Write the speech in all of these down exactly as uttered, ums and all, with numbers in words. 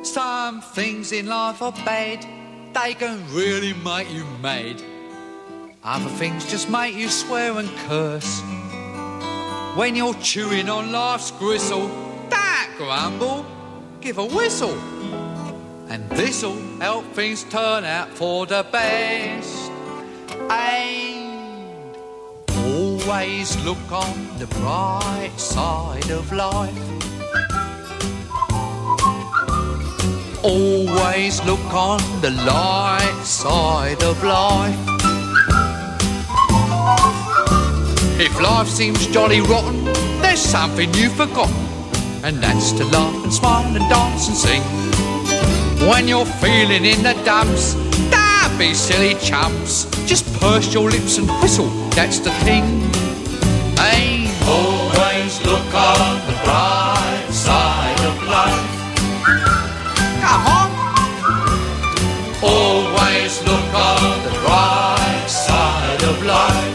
Some things in life are bad, they can really make you mad. Other things just make you swear and curse. When you're chewing on life's gristle, don't grumble, give a whistle. And this'll help things turn out for the best. And always look on the bright side of life. Always look on the light side of life. If life seems jolly rotten, there's something you've forgotten, and that's to laugh and smile and dance and sing. When you're feeling in the dumps, don't be silly chumps. Just purse your lips and whistle, that's the thing. Hey, always look on the bright side of life. Come on. Always look on the bright side of life.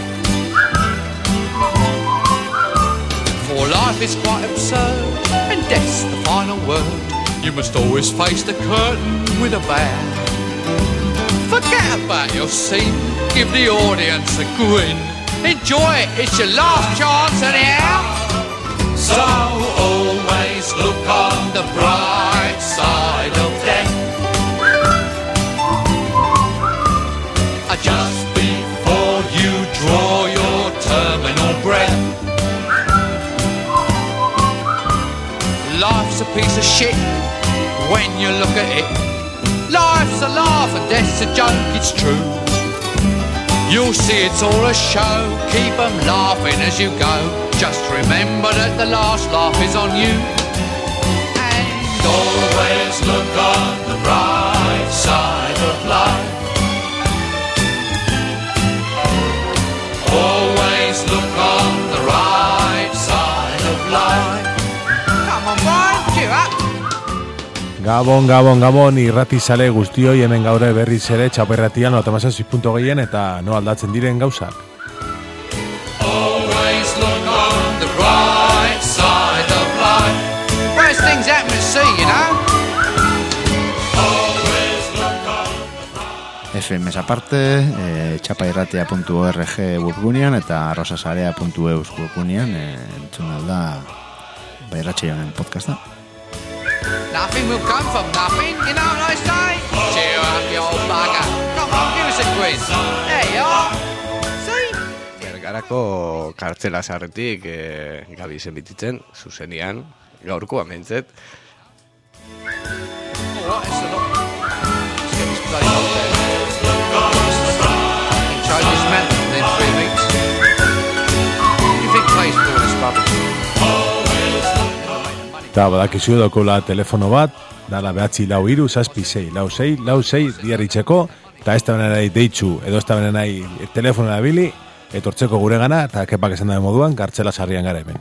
For life is quite absurd, and death's the final word. You must always face the curtain with a bow. Forget about your scene, give the audience a grin. Enjoy it, it's your last chance anyhow. So always look on the bright side of death. Just before you draw your terminal breath. Life's a piece of shit when you look at it. Life's a laugh and death's a joke, it's true. You'll see it's all a show, keep them laughing as you go. Just remember that the last laugh is on you. And always look on the bright side of life. Always look on the right side of life. Come on, Brian, cheer up. Gabon, Gabon, Gabon, irratizale guztioi hemen gaur berriz ere txaperratian nota mazazpi puntu gehien eta no aldatzen diren gauzak. Always look on the right side of life. First things happen to see, you know. F M S aparte, e, txapairratia puntu org webgunean eta rosasarea puntu eus webgunean e, entzun da Bairratxe honen podcasta. Nothing will come from nothing, you know what I say? Cheer up, you old bugger. Come on, give us a quiz. There you are. See? Bergarako kartzela sarretik e, gabi zenbititzen, zuzenian, gaurko amentzet. Alright, it's a lot. Let's get this place up there. Eta badakizu edokola telefono bat, dala behatzi lau iru, zazpi sei, lau sei, lau sei diarritzeko, eta ez da benenai deitzu, edo ez da benenai telefonera bili, etortzeko gure gana, eta kepak esan da moduan, kartzela sarrian gara hemen.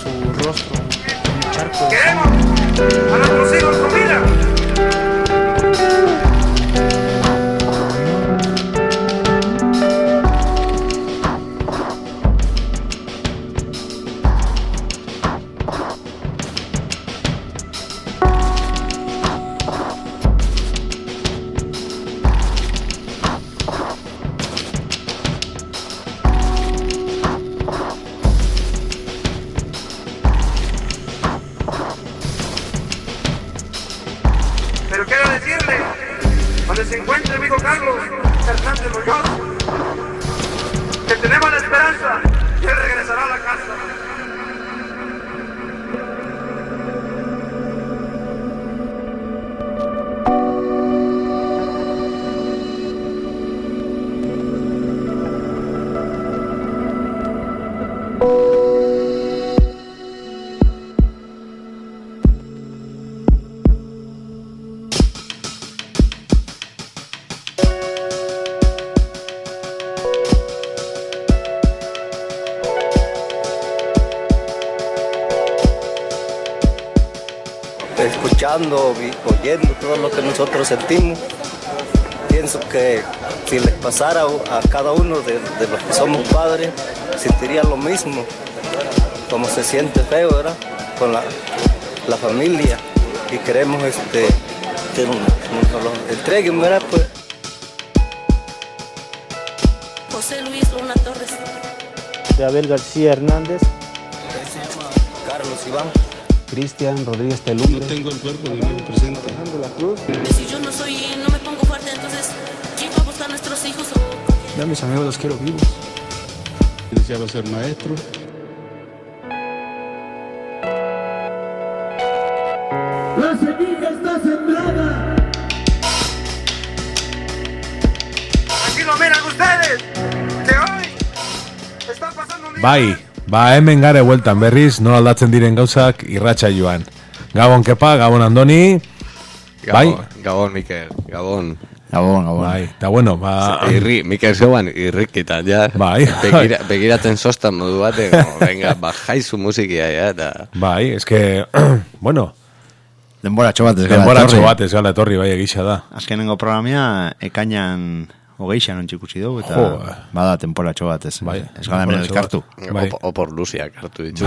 ¡Queremos a nuestros hijos comida! Escuchando, oyendo todo lo que nosotros sentimos, pienso que si les pasara a cada uno de, de los que somos padres, sentiría lo mismo, como se siente feo, ¿verdad? Con la, la familia, y queremos este, que nos, nos lo entreguen, ¿verdad? Pues. José Luis Luna Torres. De Abel García Hernández. Carlos Iván. Cristian Rodríguez Telumbre. No tengo el cuerpo de mi presente. La Cruz. Si yo no soy, no me pongo fuerte, entonces, ¿quién va a buscar a nuestros hijos? O... Ya mis amigos los quiero vivos. Deseaba ser maestro. La semilla está sembrada. Aquí lo miran ustedes. Que hoy está pasando un día. Bai. Ba, hemen gare bueltan berriz, nola aldatzen diren gauzak irratsaioan. Gabon Kepa, Gabon Andoni. Gabon, Bai? Gabon, Mikel, Gabon. Gabon, gabon. Bai, eta bueno, ba... Irri, Mikel zeuan irrikitan, ja. Bai. Begira, begiratzen sostan modu bate, como, venga, bajaizu musikia, ja, eta... Bai, eske, bueno... Denboratxo bat ez gala Denboratxo etorri. bat ez gala etorri, bai, egisa da. Azkenengo programia ekainan hogeixan ontsikutsi dugu, eta Jo. bada temporatxo bat ez. Bai, Ez gala hemen temporatxo elkartu. Bai. Op, opor luziak hartu ditu.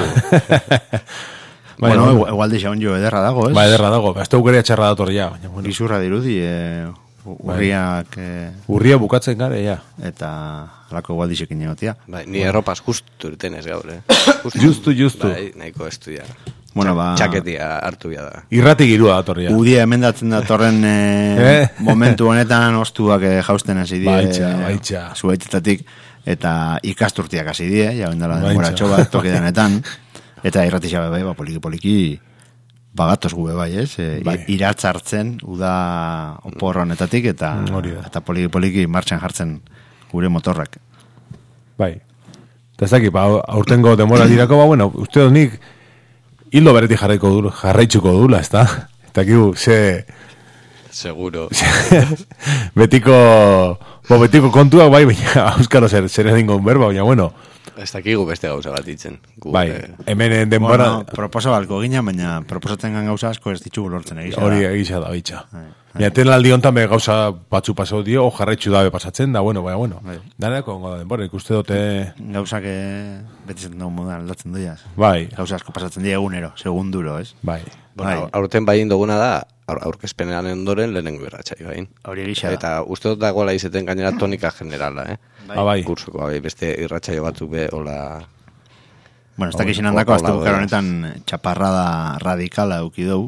Bueno, Bueno, igual deixa onjo ederra dago, ez? Ba, ederra dago, beste aukera txarra dator ja, baina, bueno. Gizurra dirudi, e, urriak e, Urria bukatzen gare, ja. eta alako igual dixekin egotia. Bai, ni erropaz justu irten ez gaur, eh? Justu, justu. Bai, nahiko estu ja. Bueno, ba... Txaketia hartu bia da. Irrati girua dator ja. Udia emendatzen datorren e, Eh? momentu honetan ostuak e, jausten hasi die. Baitxa, baitxa. Zuaitetatik, eta ikasturtiak hasi die, ja bendala Baitxa. denboratxo bat tokidanetan. Eta irratisa bai, ba, poliki-poliki bagatoz gube bai, ez? E, Bai. Iratz hartzen, uda opor honetatik, eta, Hori da. eta poliki-poliki martxan jartzen gure motorrak. Bai. Eta ez dakit, ba, aurtengo demora dirako, ba, bueno, uste dut nik hildo beretik jarraiko dula, jarraitzuko dula, ez da? Eta kiu, ze... Seguro. betiko... Bo, betiko kontuak, bai, baina, auskalo zer, zer egingo berba, baina, bueno... Ez dakigu beste gauza bat ditzen. Gu, Bai, eh, hemen denbora... Bueno, proposa balko gina, baina proposatzen gan gauza asko ez ditugu lortzen egisa. Hori egisa da, bitxa. Baina, tenaldi hontan be gauza batzu pasau dio, o jarraitzu dabe pasatzen da, bueno, baina, bueno. Bai. Danako ongo da denbora, ikuste dute... Gauzak eh, beti zen dugu modan aldatzen duiaz. Bai, Gauza asko pasatzen dira egunero, segunduro, ez? bai. bueno, bai. aurten bain duguna da, aur, aurkezpenean ondoren lehenengo irratxai bain. Hori egisa da. Eta uste dut dagoela izeten gainera tonika generala, eh? Bai. Ba, bai. Kursuko, bai, beste irratxaio batzuk be, hola... Bueno, ez dakizien Hola, handako, hola, azte bukaro hola. honetan txaparrada radikala euki dugu.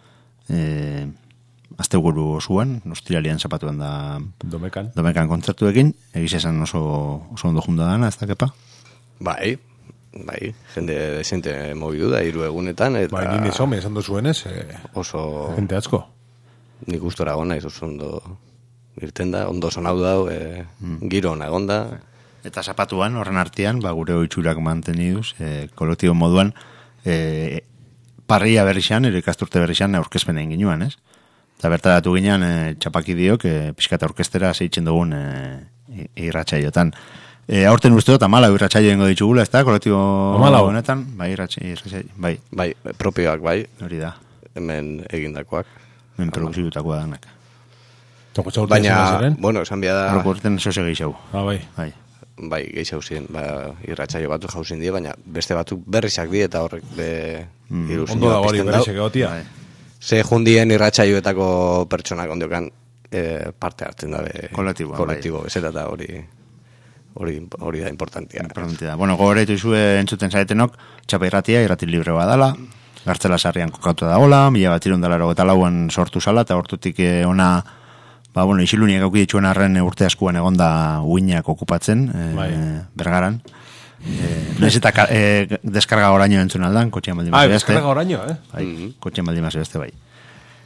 E, azte bukuru osuan, ostiralian zapatuen da Domekan. domekan kontzertuekin, egiz esan oso, oso ondo junda dana, ez da kepa? Bai, bai, jende desente mobidu da, hiru egunetan, eta Bai, nini some, esan duzuenez, eh, oso gente atzko. nik gustora gona, oso ondo irten da, ondo sonau dau, e, giro ona egonda, Eta zapatuan, horren artean, ba, gure oitzurak manteniduz, e, kolektibo moduan, e, parria berrixan, ero ikasturte berrixan, aurkezpen egin ginuan, ez? Eta bertaratu ginean, e, txapaki diok, e, pixkata orkestera zeitzen dugun e, irratsaiotan. E, aurten uste dut, amala irratsaio ingo ditugula, ez da, kolektibo Hamalau. honetan, bai, irratsaio, irratsaio, bai, bai, propioak bai, hori da, hemen egindakoak. men produzibutakoa danak. Toko Baina, bueno, esan bia da, Horreko urten eso segi xau, Ah, bai. bai. bai, gehi ziren, ba, irratsaio batzuk jauzin die, baina beste batzuk berrizak die, eta horrek be Mm, ilusioa Ondo da hori, pizten dau. berezek egotia. Bai. Ze jundien irratsaioetako pertsonak ondiokan e, parte hartzen dabe Kolektiboan, kolektibo bezala, eta hori hori hori da importantia. Importante da. Bueno, gogoraitu izue entzuten zaetenok, txapa irratia, irrati libre badala, Gartzela sarrian kokatu da hola, mila bat irundalaro eta lauan sortu zala, eta hortutik eh, ona, ba, bueno, isiluniak auki dituen arren eh, urte askuan egonda uinak okupatzen, eh, Bai. bergaran. Eh, Naiz eta ka- eh, deskarga oraino entzun aldan, kotxean baldin Ah, mazio beste. deskarga oraino, eh? Bai, kotxean baldin mazio beste, bai.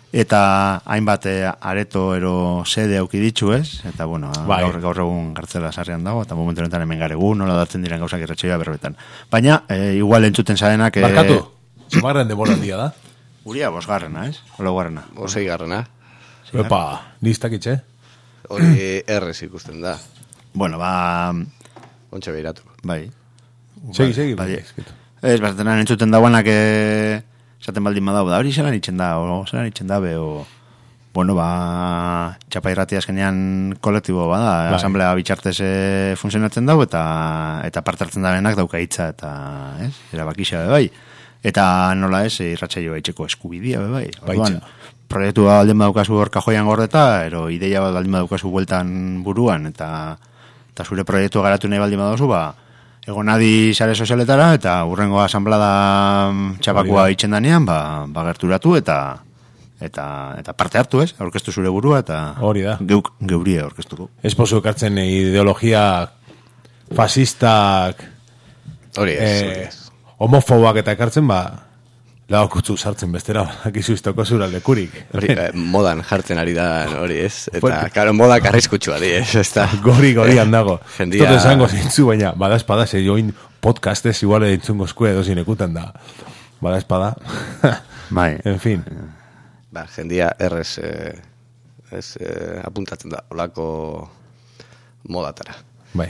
eta hainbat eh, areto ero sede auki ditzu, ez? Eta, bueno, bai. gaur, gaur egun gartzela sarrian dago, eta momentu honetan hemen garegu, nola datzen diren gauzak irratxoia berbetan. Baina, eh, igual entzuten zarenak... Eh, Barkatu, zumarren demora handia da? Uria, bosgarrena, ez? Ola guarrena. Osei garrena. Epa, niztak itxe? Hori errez ikusten da. Bueno, ba... Ontxe behiratu. Bai. Segi, segi. Bai, ez, batetan entzuten dauanak eh, esaten baldin badau, da hori zelan itxen da, o zelan itxen da, o... Bueno, ba... Txapa irrati azkenean kolektibo bada, bai. Asamblea bitxartez eh, funtzionatzen dau, eta eta parte hartzen da benak dauka hitza, eta, ez? Erabakixa be bai. Eta nola ez, irratsaioa itxeko eskubidia be bai. Orduan, proiektu bat baldin badaukazu hor kajoian gordeta, ero ideia bat baldin badaukazu bueltan buruan, eta eta zure proiektu garatu nahi baldin badauzu, ba, egon adi sare sozialetara, eta urrengo asamblada txapakua itxen danean, ba, ba gerturatu, eta eta eta parte hartu, ez? Aurkeztu zure burua, eta hori da. Geuk, geurie aurkeztuko. Ez pozu ekartzen ideologia fasistak hori ez, eh, hori ez. Homofobak eta ekartzen, ba, laokutzu sartzen bestera, akizu iztoko zura lekurik. Hori, eh, modan jartzen ari da, hori ez? Eta, karo, modak arriskutsua di, ez? Esta, gori, gorian dago. Jendia... Toto esango zintzu, baina, bada espada, ze join podcastez igual entzungo eskue dozin ekutan da. Bada espada. Bai. En fin. Ba, jendia errez eh, ez, eh, apuntatzen da, olako modatara. Bai.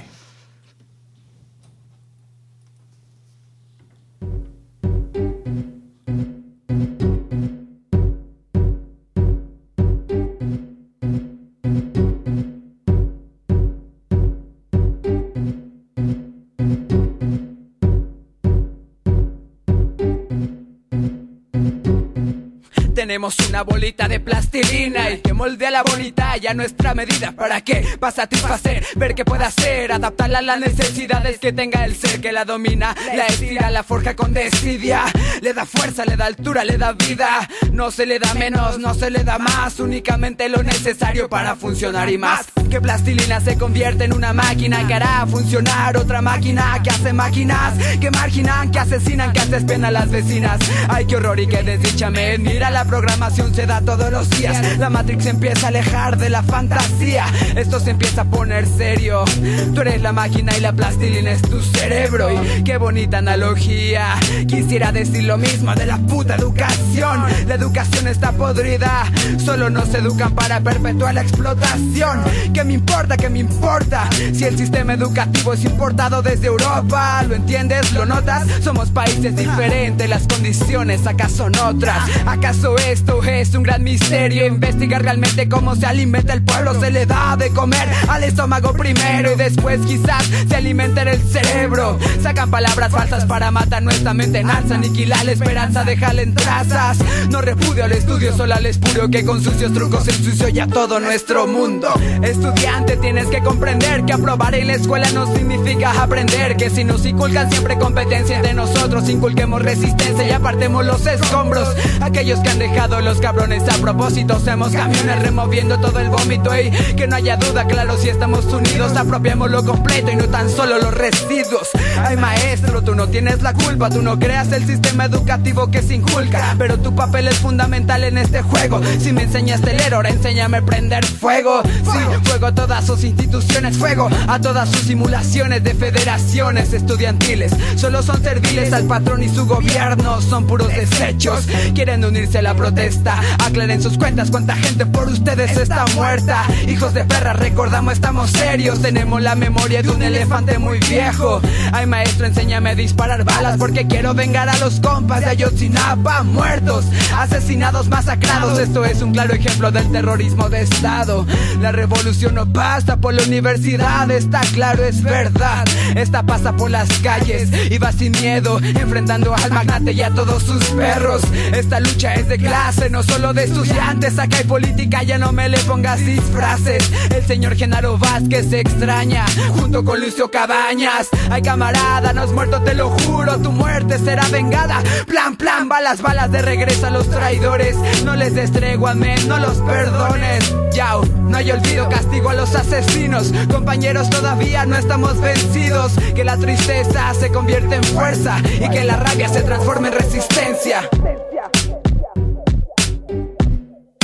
Tenemos una bolita de plastilina y que moldea la bonita y a nuestra medida. ¿Para qué? Para satisfacer, ver qué puede hacer, adaptarla a las necesidades que tenga el ser que la domina. La estira, la forja con desidia, le da fuerza, le da altura, le da vida. No se le da menos, no se le da más, únicamente lo necesario para funcionar y más. Que plastilina se convierte en una máquina que hará funcionar otra máquina que hace máquinas, que marginan, que asesinan, que haces pena a las vecinas. Ay, qué horror y qué desdicha, men. Mira, la programación se da todos los días. La Matrix se empieza a alejar de la fantasía. Esto se empieza a poner serio. Tú eres la máquina y la plastilina es tu cerebro. Y qué bonita analogía. Quisiera decir lo mismo de la puta educación. La educación está podrida. Solo nos educan para perpetuar la explotación. ¿Qué me importa? ¿Qué me importa? Si el sistema educativo es importado desde Europa. ¿Lo entiendes? ¿Lo notas? Somos países diferentes. Las condiciones acá son otras. ¿Acaso esto es un gran misterio? Investigar realmente cómo se alimenta el pueblo. Se le da de comer al estómago primero y después quizás se alimenta el cerebro. Sacan palabras falsas para matar nuestra mente en alza. Aniquilar la esperanza, dejarla en trazas. No repudio al estudio, solo al espurio que con sucios trucos ensució ya todo nuestro mundo. Estudiante, tienes que comprender que aprobar en la escuela no significa aprender. Que si nos inculcan siempre competencia entre nosotros, inculquemos resistencia y apartemos los escombros. Aquellos que han dejado los cabrones a propósito, hacemos camiones removiendo todo el vómito. Y que no haya duda, claro, si estamos unidos apropiamos lo completo y no tan solo los residuos. Ay, maestro, tú no tienes la culpa, tú no creas el sistema educativo que se inculca, pero tu papel es fundamental en este juego. Si me enseñaste a leer, ahora enséñame a prender fuego. Sí, fuego a todas sus instituciones, fuego a todas sus simulaciones de federaciones estudiantiles. Solo son serviles al patrón y su gobierno, son puros desechos. Quieren unirse a la protesta, aclaren sus cuentas, cuánta gente por ustedes está muerta. Hijos de perra, recordamos, estamos serios, tenemos la memoria de un elefante muy viejo. Ay, maestro, enséñame a disparar balas porque quiero vengar a los compas de Ayotzinapa, muertos, asesinados, masacrados. Esto es un claro ejemplo del terrorismo de Estado. La revolución no pasa por la universidad, está claro, es verdad. Esta pasa por las calles y va sin miedo, enfrentando al magnate y a todos sus perros. Esta lucha es de clase, no solo de estudiantes. Acá hay política, ya no me le pongas disfraces. El señor Genaro Vázquez se extraña, junto con Lucio Cabañas. Ay, camarada, no has muerto, te lo juro, tu muerte será vengada. Plan, plan, balas, balas de regreso a los traidores. No les des tregua, men, no los perdones. Yao, no hay olvido, castigo a los asesinos. Compañeros, todavía no estamos vencidos. Que la tristeza se convierta en fuerza y que la rabia se transforme en resistencia.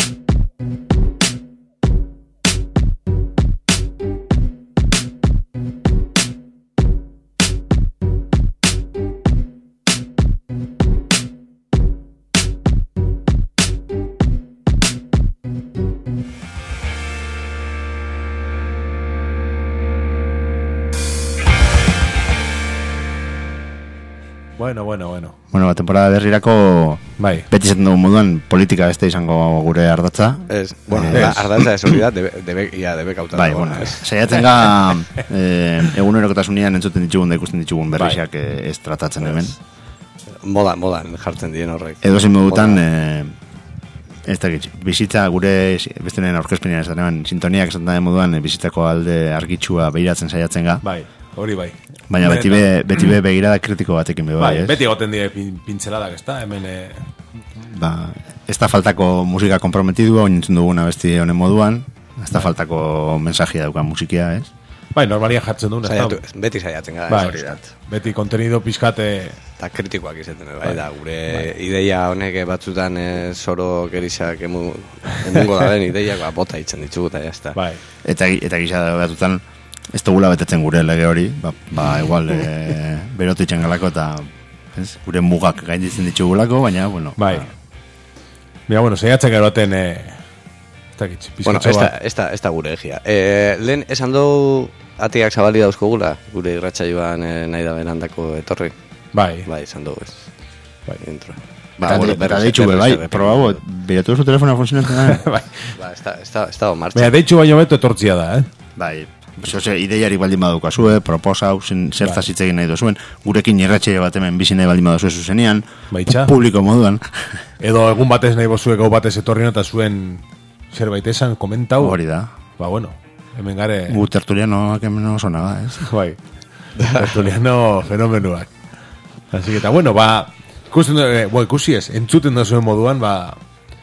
Bueno, bueno, bueno. Bueno, ba, temporada berrirako bai. Beti zaten dugu moduan politika beste izango gure ardatza. Ez, bueno, eh, ardatza ez hori da, debe, debe, ia, debe kautan. Bai, bueno, saiatzen ga eh, egunerokotasunean entzuten ditugun da ikusten ditugun berrixak bai. Ez tratatzen hemen. Modan, modan jartzen dien horrek. Edo zen modutan, eh, ez da gitz, bizitza gure bestenen aurkezpenean ez da neban, sintoniak esan da moduan, bizitzako alde argitsua behiratzen saiatzen ga. Bai, hori bai. Baina beti be, beti be begirada kritiko batekin be bai, bai ez? Beti goten die pin, pintzeladak, ez da, hemen... Eh... Ba, ez da faltako musika komprometidua, oinentzun duguna besti honen moduan, ez da faltako mensajia daukan musikia, ez? Bai, normalia jartzen duen, ez da? Beti saiatzen gara, bai, hori dat. Beti kontenido pizkate... Eta kritikoak izaten, bai, da, gure bai. Ideia honek batzutan eh, soro gerizak emu, emungo da den ideiak, ba, bota itzen ditugu, eta jazta. Bai. Eta, eta gisa da batzutan, ez dugula betetzen gure lege hori, ba, ba igual e, berotu itxen galako eta ez, gure mugak gainditzen ditugulako, baina, bueno. Bai. Mira, bueno, saiatzen geroaten, eh, ez dakit, bueno, esta, esta, esta gure egia. Eh, lehen, esan dugu atiak zabali dauzkogula, gure irratsaioan eh, nahi da berandako etorri. Bai. Bai, esan dugu ez. Bai. Intro. Ba, bueno, eta deitxu, bai, probabo, beratu zu telefona funtzionatzen da. Bai. Ba, ez da, ez da, martxa. Baina, deitxu baino beto etortzia da, eh? Bai. Zose, ideiarik baldin badukazue, proposau, zertaz hitz egin nahi dozuen, gurekin irratxe bat hemen bizi nahi baldin baduzue zuzenean, publiko moduan. Edo egun batez nahi bozue gau batez etorrien eta zuen zerbait esan, komentau. Hori da. Ba, bueno, hemen gare... Gu tertulianoak hemen oso naga, ez? Bai, tertuliano fenomenuak. Así que, eta bueno, ba, ikusten, eh, bo, ikusi ez, entzuten da zuen moduan, ba,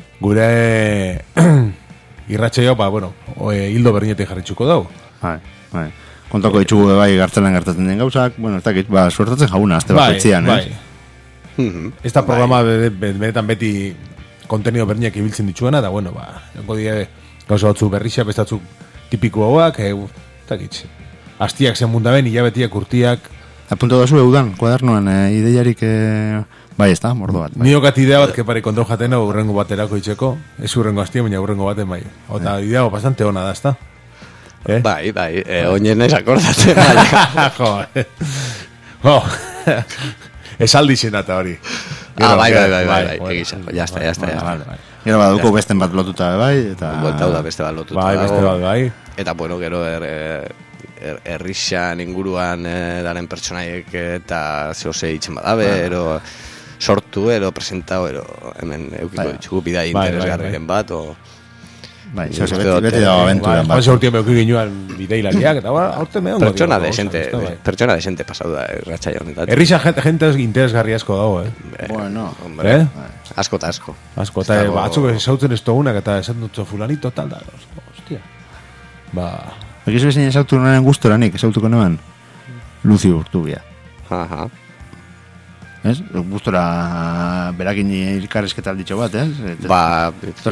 gure irratxeio, ba, bueno, e, hildo berdinetik jarritxuko dau. Bai, bai. Kontako ditugu bai gartzelan gertatzen den gauzak, bueno, ez dakit, ba, suertatzen jauna, azte bat etzian, bai, ez? Bai. Esta programa benetan beti kontenido berdinak ibiltzen dituena, da, bueno, ba, enko die gauza batzu berrixak, bestatzuk tipiko hauak, ez dakit, hastiak zen mundaben, hilabetiak, urtiak. Apunto da zu eudan, kuadernoan, e, ideiarik, e, bai, ez da, mordo bat. Bai. Niokat idea bat, kepari kontau jaten, urrengo baterako itxeko, ez urrengo hastia, baina urrengo baten bai. Ota, bai. Idea bastante ona da, ez da? Eh? Bai, bai, eh, oinen ez akordatzen, bai. Jo, oh. Esaldi zenata hori. Ah, bai, bai, bai, bai, bai, egisa, jazta, jazta, jazta. Gero baduko besten bat lotuta, bai, eta... Bueltau da beste bat lotuta. Bai, beste bat, bai. Eta, bueno, gero, er, er, errixan inguruan eh, daren pertsonaiek eta zehose itzen badabe, bai. Ero sortu, ero presentau, ero hemen eukiko bai. Ditzugu bidai bai, interesgarriren bai, bai. Bat, o... Bai, eso se beti, beti dago aventura. Bai, bai, urtien beuki ginuan bideilariak, eta ba, aurten mehan. Pertsona de gente, pertsona de gente pasau da, erratxai honetan. Errisa gente, gente interesgarri asko dago, eh? Bueno, hombre, eh? Asko eta asko. Asko, eta dago... batzuk esautzen ez togunak, eta esan dutzo fulanito, tal da, hostia. Ba... Egizu bezin esautu naren guztoranik, esautuko neban? Lucio Urtubia. Aha. Ez? Guztora berakin irkarrezketal ditxo bat, ez? Ba...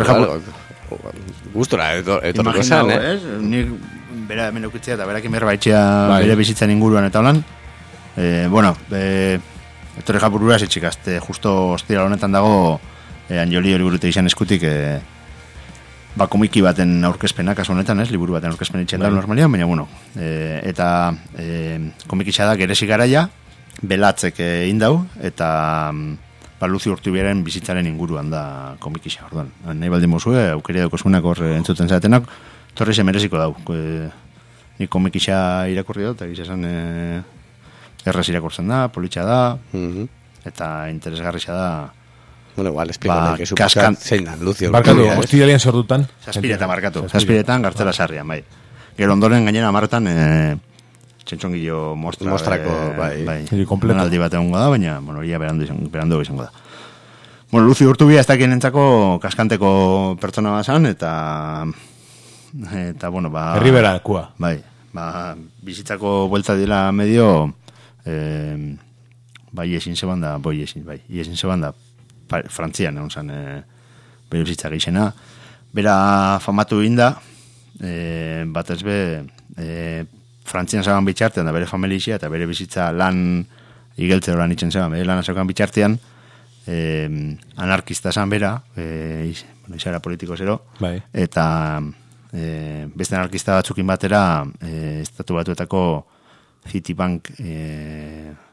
Gustora, etorriko zen, eh? Nik bera hemen eukitzea eta berakin berbaitxea bai. Bere bizitzan inguruan eta holan. Eh, bueno, eh, etorri japurura zitxikazte, justo ostira honetan dago eh, Anjoli hori burute izan eskutik eh, ba komiki baten aurkezpena, kasu honetan, ez? Liburu baten aurkezpen itxen bai. Da normalian, baina bueno. Eh, eta eh, komikitxa da geresi garaia, belatzek eh, indau, eta... Ba, Lucio Urtubiaren bizitzaren inguruan da komikisa, orduan. Nahi baldin mozue, aukeria daukosunak hor entzuten zatenak, torri ze mereziko dau. E, ni komikisa irakurri dut, eta esan e, erraz irakurtzen da, politxa da, mm-hmm. eta interesgarrixa da. Bueno, igual, explico ba, que kaskan... zein da, Lucio Urtubia. Barkatu, hostilalian sordutan. Zazpiretan, barkatu. Zazpiretan, gartzela sarrian, bai. Gero ondoren gainera amarretan... E, txentxongillo mostra mostrako, eh, bai, bai. Aldi bat egongo da, baina, bueno, ia berandu izango, berandu izango da. Bueno, Lucio Urtubia ez dakien entzako kaskanteko pertsona bazan, eta, eta, bueno, ba... Herribera, kua. Bai, ba, bizitzako buelta dila medio, eh, bai, esin zeban da, boi, esin, bai, esin zeban da, Frantzian, egon zan, eh, bere bizitza geixena, bera famatu inda, eh, bat ez be, eh, Frantzian zaban bitxartean, da bere familia eta bere bizitza lan igeltze horan itxen zaban, bere lan azokan bitxartean, eh, anarkista zan bera, eh, bueno, izara politiko zero, bai. Eta eh, beste anarkista batzukin batera, eh, estatu batuetako Citibank eh,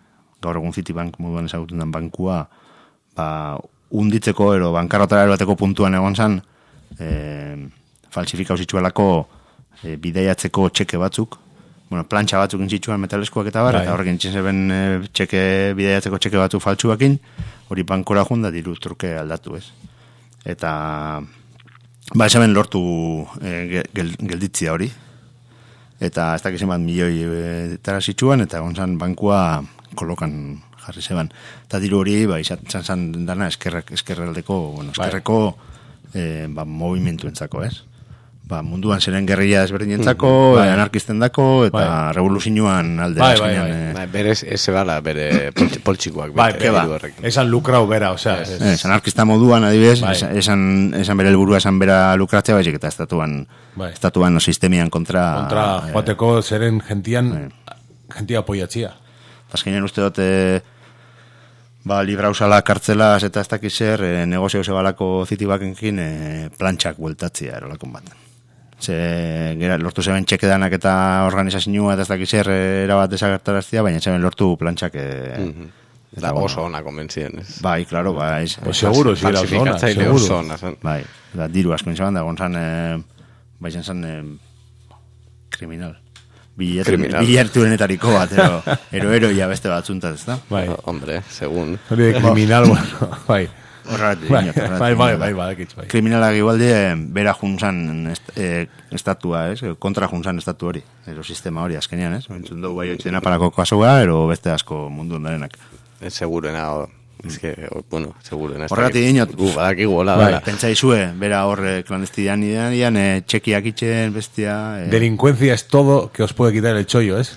gaur egun Citibank moduan ezagutzen den bankua, ba, unditzeko ero bankarrotara eroateko puntuan egon zan, e, falsifikau zitsuelako e, bideiatzeko txeke batzuk, bueno, plantxa batzuk intzitsuan metaleskoak eta bar, eta horrekin txinzeben e, txeke, bideiatzeko txeke batzuk faltsuakin, hori bankora junda diru truke aldatu, ez? Eta, ba, esamen lortu e, gel, gelditzia hori, eta ez dakizen bat milioi e, tara zitsuan, eta gonzan bankua kolokan jarri zeban. Eta diru hori, ba, izan zan dana eskerrek, eskerraldeko, bueno, eskerreko eh, ba, movimentuentzako, ez? Ba, munduan zeren gerrilla ezberdinentzako, mm, bai. Anarkisten dako, eta bai. Revoluzioan alde. Bai, bai, bai. Eh. Bai, bere eze bala, bere poltsikoak. Bai, ba, esan lukrau bera, osea. Es, es, es anarkista moduan, adibidez, bai. esan, esan bere helburua esan bera lukratzea, baizik eta estatuan, bai. estatuan o sistemian kontra... Kontra, eh, joateko zeren gentian, bai. gentia apoiatzia. Azkenean uste dut... Eh, ba, librausala kartzelaz eta ez dakiz zer, e, negozio zebalako Citibankekin e, plantxak bueltatzia erolakon bat. Ze, gera, lortu zeben txekedanak eta organizazioa eta ez dakiz zer erabat desagertaraztia, baina zeben lortu plantxak... E, mm-hmm. Eta oso ona konbentzien, ez? Bai, klaro, bai. Pues seguro, si era oso ona, seguro. Bai, da, diru asko inzaban da, gonzan, e, bai zen e, kriminal. Bilertuenetariko bat, ero, ero, ero, ya beste bat zuntat, ez da? Bai, hombre, segun. Hori de kriminal, bueno, bai. Horrat, bai, bai, bai, bai, bai, bai. Kriminalak igualde, bera junzan est, eh, estatua, ez? Kontra junzan estatu hori, ero sistema hori azkenean, ez? Entzun dugu bai oitzen aparako kasua, ero beste asko mundu ondarenak. Ez segurena, es que, bueno, seguro. Horrati dinot. Gu, badaki gola. Bai, pentsaizue, bera horre klandestidan idean, eh, txekiak itxen, bestia... Eh. Delincuencia es todo que os puede quitar el chollo, ¿es?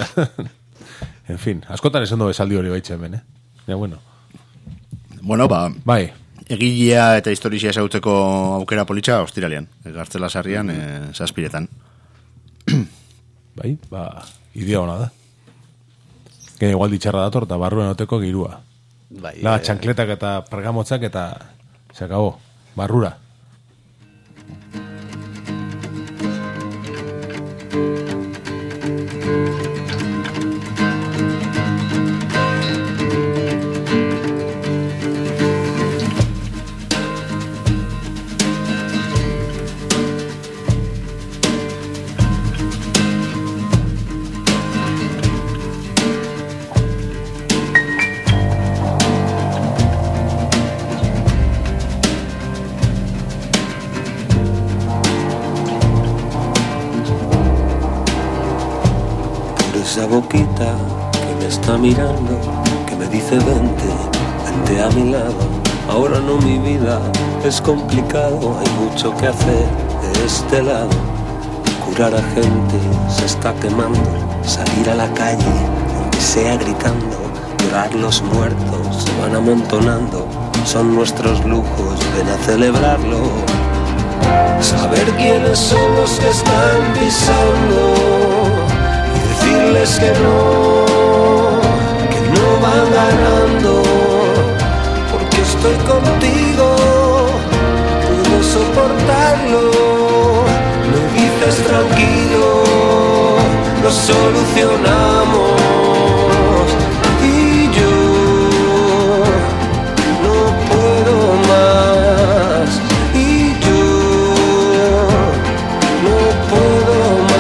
En fin, askotan esan dobe saldi hori baitxe hemen, eh? Ya, bueno. Bueno, ba... Bai. Egilea eta historizia esautzeko aukera politxa, ostiralian. Gartzela sarrian, eh, zazpiretan. Bai, ba, idea hona da. Gene igual ditxarra dator, eta barruen oteko girua. Bai, la txankletak eta pergamotzak eta se acabó, barrura. Boquita que me está mirando, que me dice vente, vente a mi lado. Ahora no, mi vida es complicado, hay mucho que hacer de este lado. Curar a gente se está quemando, salir a la calle, aunque sea gritando, llorar los muertos se van amontonando, son nuestros lujos, ven a celebrarlo. Saber quiénes son los que están pisando, decirles que no, que no van ganando, porque estoy contigo, puedo soportarlo, me dices tranquilo, lo solucionamos, y yo no puedo más, y yo no puedo más.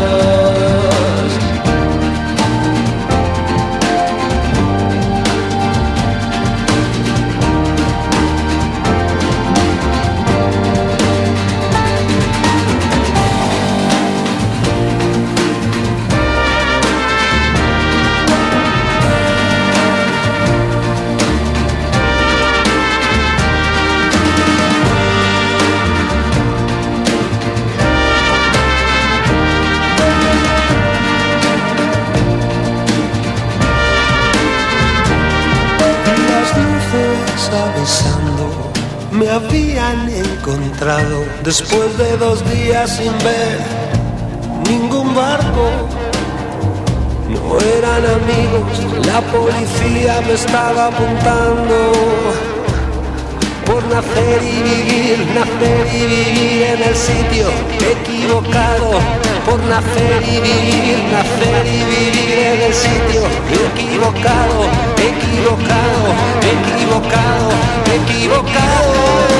Me habían encontrado después de dos días sin ver ningún barco. No eran amigos, la policía me estaba apuntando por nacer y vivir, nacer y vivir en el sitio equivocado. por nacer y vivir, nacer y vivir en el sitio equivocado, equivocado, equivocado, equivocado.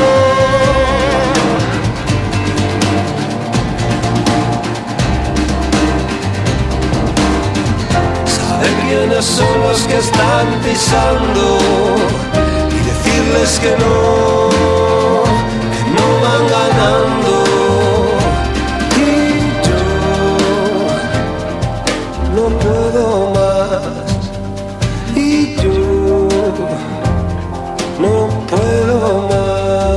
Saber quiénes son los que están pisando y decirles que no, que no van ganando. No puedo más y yo no puedo más.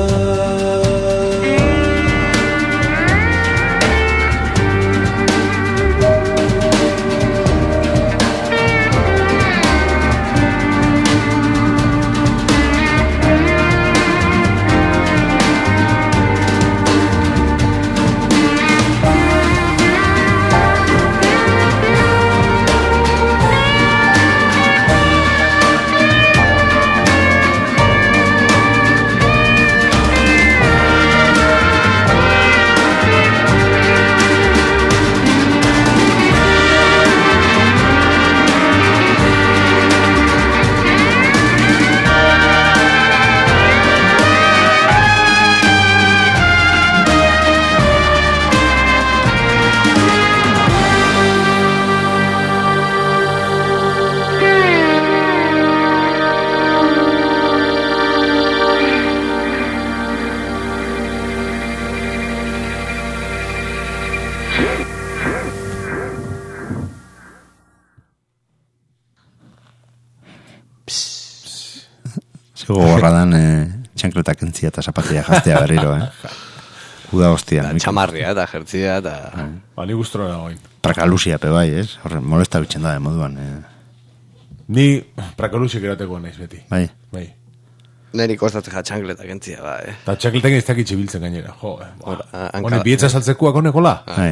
Gogorra dan eh, txankletak entzia eta zapatia jaztea berriro, eh? Uda hostia. Txamarria eta jertzia eta... Bali guztro nagoin. Prakalusia pe bai, ez? Horre, molesta bitxen da de moduan. Eh. Ni prakalusia gerateko naiz beti. Bai. Bai. Neri kostatzen ja txankletak entzia, ba, eh? Eta txankletak ez dakit txibiltzen gainera, jo, eh? Hone, Hone, bietza saltzekuak honekola? Bai.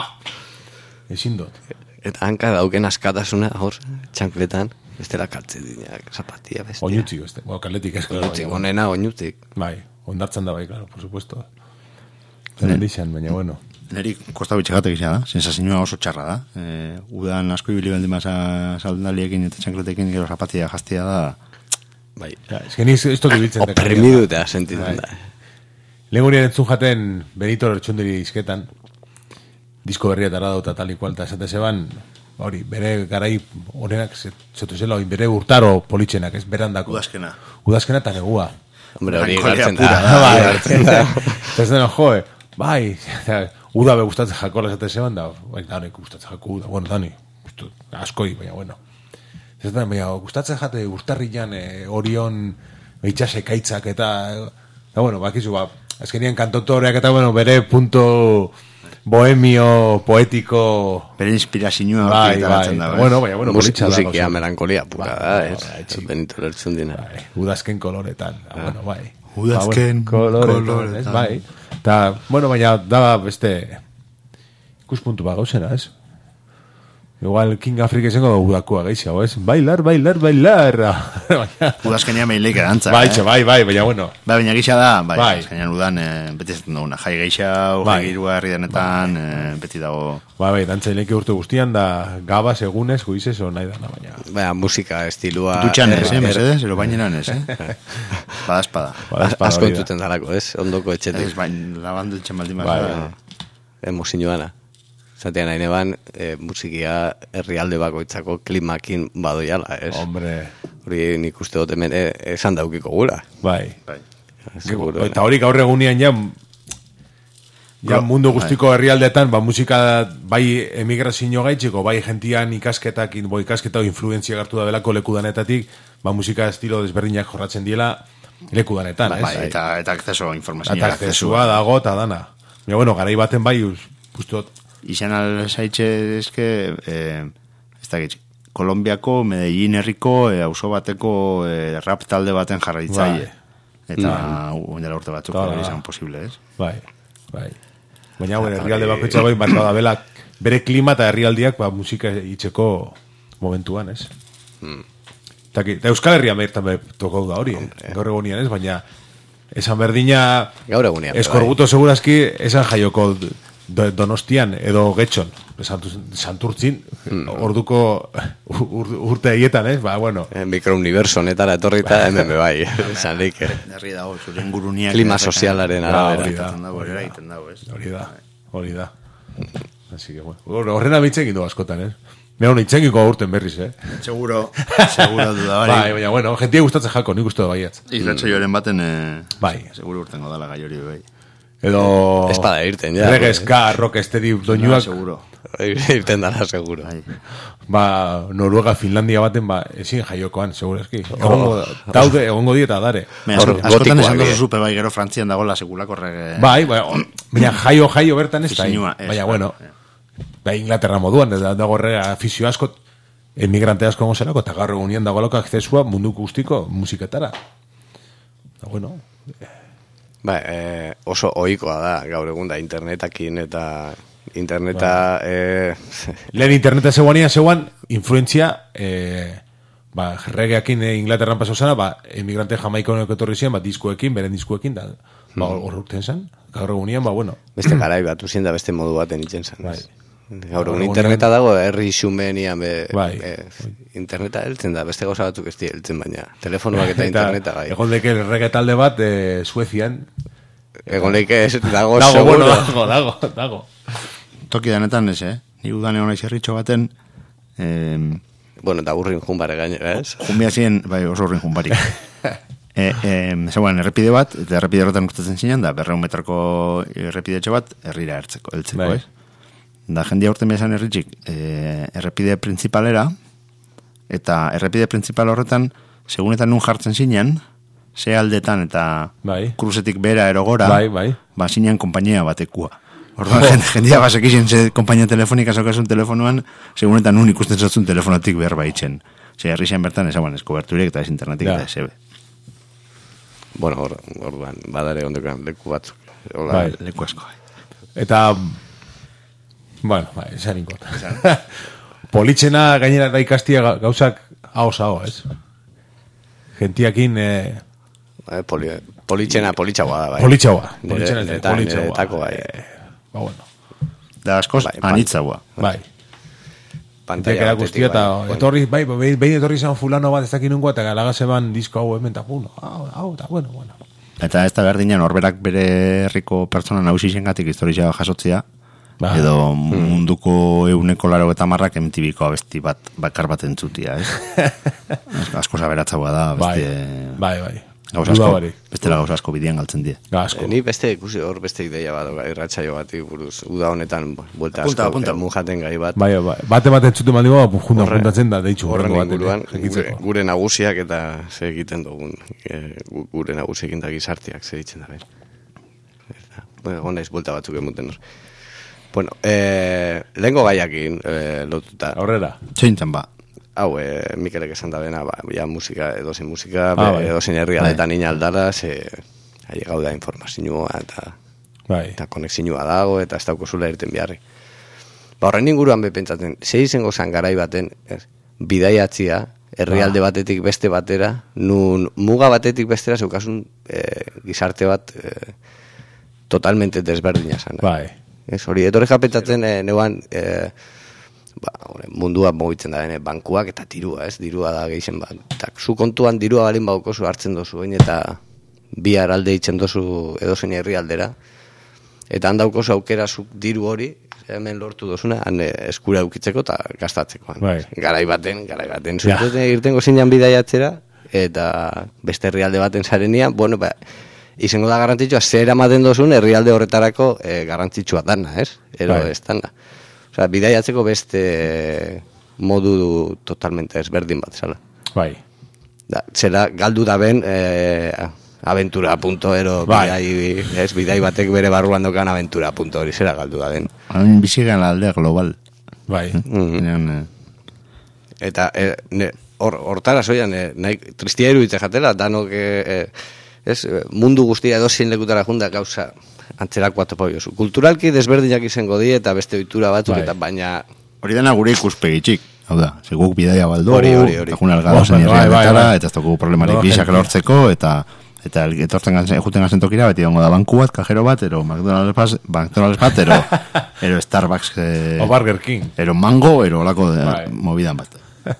Ezin dut. Eta hanka dauken askatasuna, hor, txankletan. Bestela kaltze dinak, zapatia, bestia. Oñutik, este. Bueno, kaletik ez. Oñutik, onena oñutik. Bai, ondartzen da bai, claro, por supuesto. Zeren dixan, baina, bueno. Neri kosta bitxegatek izan da, sensazioa oso txarra da. E, udan asko ibili baldin basa saldaliekin eta txankletekin gero zapatia jaztia da. Bai. Ja, ez que ni esto dibiltzen. Oprimidutea sentitzen da. Lehen gurien entzun jaten Benito Lertxundiri izketan, disko berria tara dauta tal ikual, eta esate zeban, hori, bere garai honenak zetu zela, bere urtaro politxenak, ez berandako. Udazkena. Udazkena eta negua. Hombre, hori gartzen da. Bai, gartzen da. Ez dena, joe, bai, uda be gustatzen jakola esate zeban, da, bai, dani gustatzen jako uda, bueno, dani, askoi, baina, bueno. Ez dena, baina, gustatzen jate urtarrian, orion, beitxase kaitzak, eta, eta, bueno, bakizu, ba, azkenien kantotoreak, eta, bueno, bere punto... bohemio, poetiko... Bere inspirazioa bai, bai. Da, bueno, baina, bueno, Musik, musikia melankolia pura da, ez? Benito Lertxundina. Bai, udazken koloretan, ah. bueno, bai. Udazken koloretan, koloretan. Bai. Ta, bueno, baina, da, beste... Ikuspuntu ba gauzena, ez? Igual King Afrika izango da udakoa geixago, ez? Bailar, bailar, bailar! Udazkenia meileik erantza, bai, eh? Bai, bai, baina, bueno. Bai, baina geixa da, bai, bai. Azkenean udan, eh, beti zaten duguna, jai geixau, bai. Jai girua herri denetan, bai. eh, beti dago... Bai, bai, dantzaileike urte guztian, da gabaz, egunez, guizez, o nahi dana, baina... Baina, musika, estilua... Tutxan ez, eh, mesedez, ero bainenan ez, eh? Bada espada. Asko entuten dalako, ez? Ondoko etxetik. Ez, bain, labandu etxen baldin bai, bai. Emozioana. Zatean hain eban, e, musikia herrialde bakoitzako klimakin badoiala, ez? Hombre. Hori nik uste dut hemen esan daukiko gula. Bai. Bai. Seguro, eta hori gaur egunean ja, ja mundu guztiko herrialdetan, ba, musika bai emigrazio gaitxiko, bai gentian ikasketak, bo ikasketa o influenzia gartu da belako lekudanetatik, ba musika estilo desberdinak jorratzen diela lekudanetan, ez? Bai, eta, eta akceso, informazioa. Eta akzesua dago, eta dana. Ja, bueno, garai baten bai, uste izan alzaitxe eske, eh, ez da gitxe, Kolombiako, Medellin herriko, eh, auzo bateko eh, rap talde baten jarraitzaile. Bai. Eta oindela urte batzuk hori izan posible, ez? Bai, bai. Baina, bueno, herrialde bakoitza bai, bat bela, bere klima eta herrialdiak ba, musika itxeko momentuan, ez? Mm. Eta Euskal Herria mertan tokau da hori, eh? Gaur egonian, ez? Baina, esan berdina... Gaur egonian. Eskorbuto segurazki, esan jaioko... Donostian edo Getxon, Santurtzin, mm. orduko ur, urte haietan, ez? Ba, bueno. Eh, mikrouniverso honetara etorrita hemen be bai. Zanik. Herri dago, zure inguruniak. Klima sozialaren arabera. Hori da, hori da. Así que, bueno. Horrena bitxekin du askotan, ez? Megon itxekiko aurten berriz, eh? Seguro, seguro duda, bai. Bai, baina, bueno, jentia gustatzen jako, nik uste da baiatz. Izratxo joren baten, eh, bai. Seguro urtengo dala gai hori, bai. Edo... Espada irten, ja. Reggae, ska, rock, estedi, doinuak... Seguro. Irten dara, seguro. Ba, Noruega, Finlandia baten, ba, ezin jaiokoan, seguro eski. Egongo, daude, egongo dieta dare. Askotan esan dozu zupe, bai, gero Frantzian dagoela segulako reggae... Bai, baina jaio, jaio bertan ez da. Baina, bueno, bai, Inglaterra moduan, dago reggae afizio askot, emigrante asko gozerako, eta gaur egunien dagoelako akzesua mundu guztiko musiketara. Eta, bueno... Ba, eh, oso ohikoa da, gaur egun da, internetakin eta interneta... Ba. Eh... Lehen interneta zeuania zeuan, influentzia, eh, ba, reggaeakin eh, Inglaterran paso zena, ba, emigrante jamaikonek etorri ziren, ba, diskuekin, beren diskuekin, da, ba, horruten zen, gaur egunien, ba, bueno. Beste garai bat, uzien da beste modu baten itzen zen. Bai. Gaur egun interneta dago, herri xumenian, be, bai. be, interneta heltzen da, beste gauza batzuk ez di heltzen baina, telefonoak eta interneta gai. Egon leke reggae talde bat, eh, Suezian. Egon leke ez, dago, dago seguro. Bueno, dago, dago, dago. Toki danetan ez, eh? Ni udane hona izerritxo baten... Eh, bueno, eta urrin junbare gainera, ez? Jumbia ziren, bai, oso urrin junbarik. e, e, Zegoen, errepide bat, eta errepide horretan urtetzen zinean, da, berreun metroko errepide bat, herrira ertzeko, eltzeko, bai. Ez? Da, jendia urten bezan erritxik, e, errepide principalera, eta errepide principal horretan, segunetan nun jartzen zinean, ze aldetan eta bai. Kruzetik bera erogora, bai, bai. Ba, zinean kompainia batekua. Orduan, oh. jendia basekizien ze kompainia telefonika zaukasun telefonuan, segunetan nun ikusten zatzun telefonotik behar baitzen. Ze herrixen bertan ezaban eskoberturik eta ez internetik ja. Eta ez ebe. Bueno, orduan, or, badare ondokan leku batzuk. Bai, leku asko. Eta... Bueno, bai, esan inkot. Politxena gainera da ikastia gauzak haos hau, ez? Gentiakin... Eh... Poli, politxena, politxagoa da, bai. Politxagoa. Politxena, eta, politxagoa. Etako, bai. Ba, bueno. Da askoz, bai, anitzagoa. Bai. Pantalla batetik, bai. Etorri, bai, behin etorri zan fulano bat ez dakin nungoa, eta galaga zeban disko hau hemen, eta bueno, hau, hau, eta bueno, bueno. Eta ez da berdinen, horberak bere herriko pertsona nausixen gatik historia jasotzea, ba. Edo munduko euneko laro eta marrak M T V-ko abesti bat bakar bat entzutia, ez? Asko saberatzagoa da, beste... Bai, bai, bai. Gauza asko, bestela gauza asko bidean galtzen die. Asko. E, ni beste ikusi hor beste ideia bat, irratsaio bat buruz, uda honetan, buelta asko, mun jaten gai bat. Bai, bai, bate bat entzute maldi bat, juntan juntatzen da, deitxu. Horren inguruan, gure, gure nagusiak eta ze egiten dugun, gure nagusiekin da gizartiak, ze ditzen da, ben. Bueno, gondaiz, buelta batzuk emuten hor. Bueno, eh, lehenko gaiakin eh, lotuta. Aurrera. Txointzen ba. Hau, eh, Mikelek esan da bena, ba, ja musika, edozein musika, ah, bai. edozein herrialetan bai. Inaldara, ze ailegau da informazioa eta, bai. eta konexioa dago, eta ez dauko zula irten biharri. Ba, horren inguruan bepentsatzen, ze izango zan garai baten, ez, bidaiatzia, herrialde ba. Batetik beste batera, nun muga batetik bestera zeukasun eh, gizarte bat eh, totalmente desberdina zan. Bai. Ez, hori, etorri japentsatzen eh, neuan... Eh, ba, mundua mogitzen da bene, bankuak eta dirua, ez, dirua da gehien bat. Eta zu kontuan dirua balin baukozu hartzen dozu, bain, eta bi aralde itzen dozu edozein herri aldera, eta handaukozu aukera zuk diru hori, hemen lortu dozuna, han eskura eukitzeko eta gastatzeko. Bai. Garai baten, garai baten. Zuten ja. Irtengo zinean bidaiatzera, eta beste herrialde baten zarenian, bueno, ba, izango da garrantzitsua, zer amaten dozun herrialde horretarako eh, garrantzitsua dana, ez? Ero bai. Ez dana. Osea, bidaiatzeko beste modu totalmente ezberdin bat, zela. Bai. Da, zela, galdu da ben, eh, aventura punto ero, bai. bidai, ez, bidai batek bere barruan dokan aventura punto hori, zera galdu da ben. Hain bizigan aldea global. Bai. Mm-hmm. Eta, eh, ne, or, hortara zoian, eh, nahi, tristia iruditze jatela, danok, eh, ez, mundu guztia edozein lekutara junda gauza, antzerako atopoiozu. Kulturalki desberdinak izango die eta beste ohitura batzuk bai. Eta baina... Hori dena gure ikuspegitxik. Hau da, seguk bidaia baldu, hori, hori, hori. eta juna algado zen irrean bai, bai, bai. Eta ez dugu problemarik no, bisak lortzeko, eta Eta etortzen gantzen, juten gantzen tokira, beti dongo da banku bat, kajero bat, ero McDonald's bat, McDonald's bat, ero, ero Starbucks... Eh, o Burger King. Ero mango, ero olako movidan bat.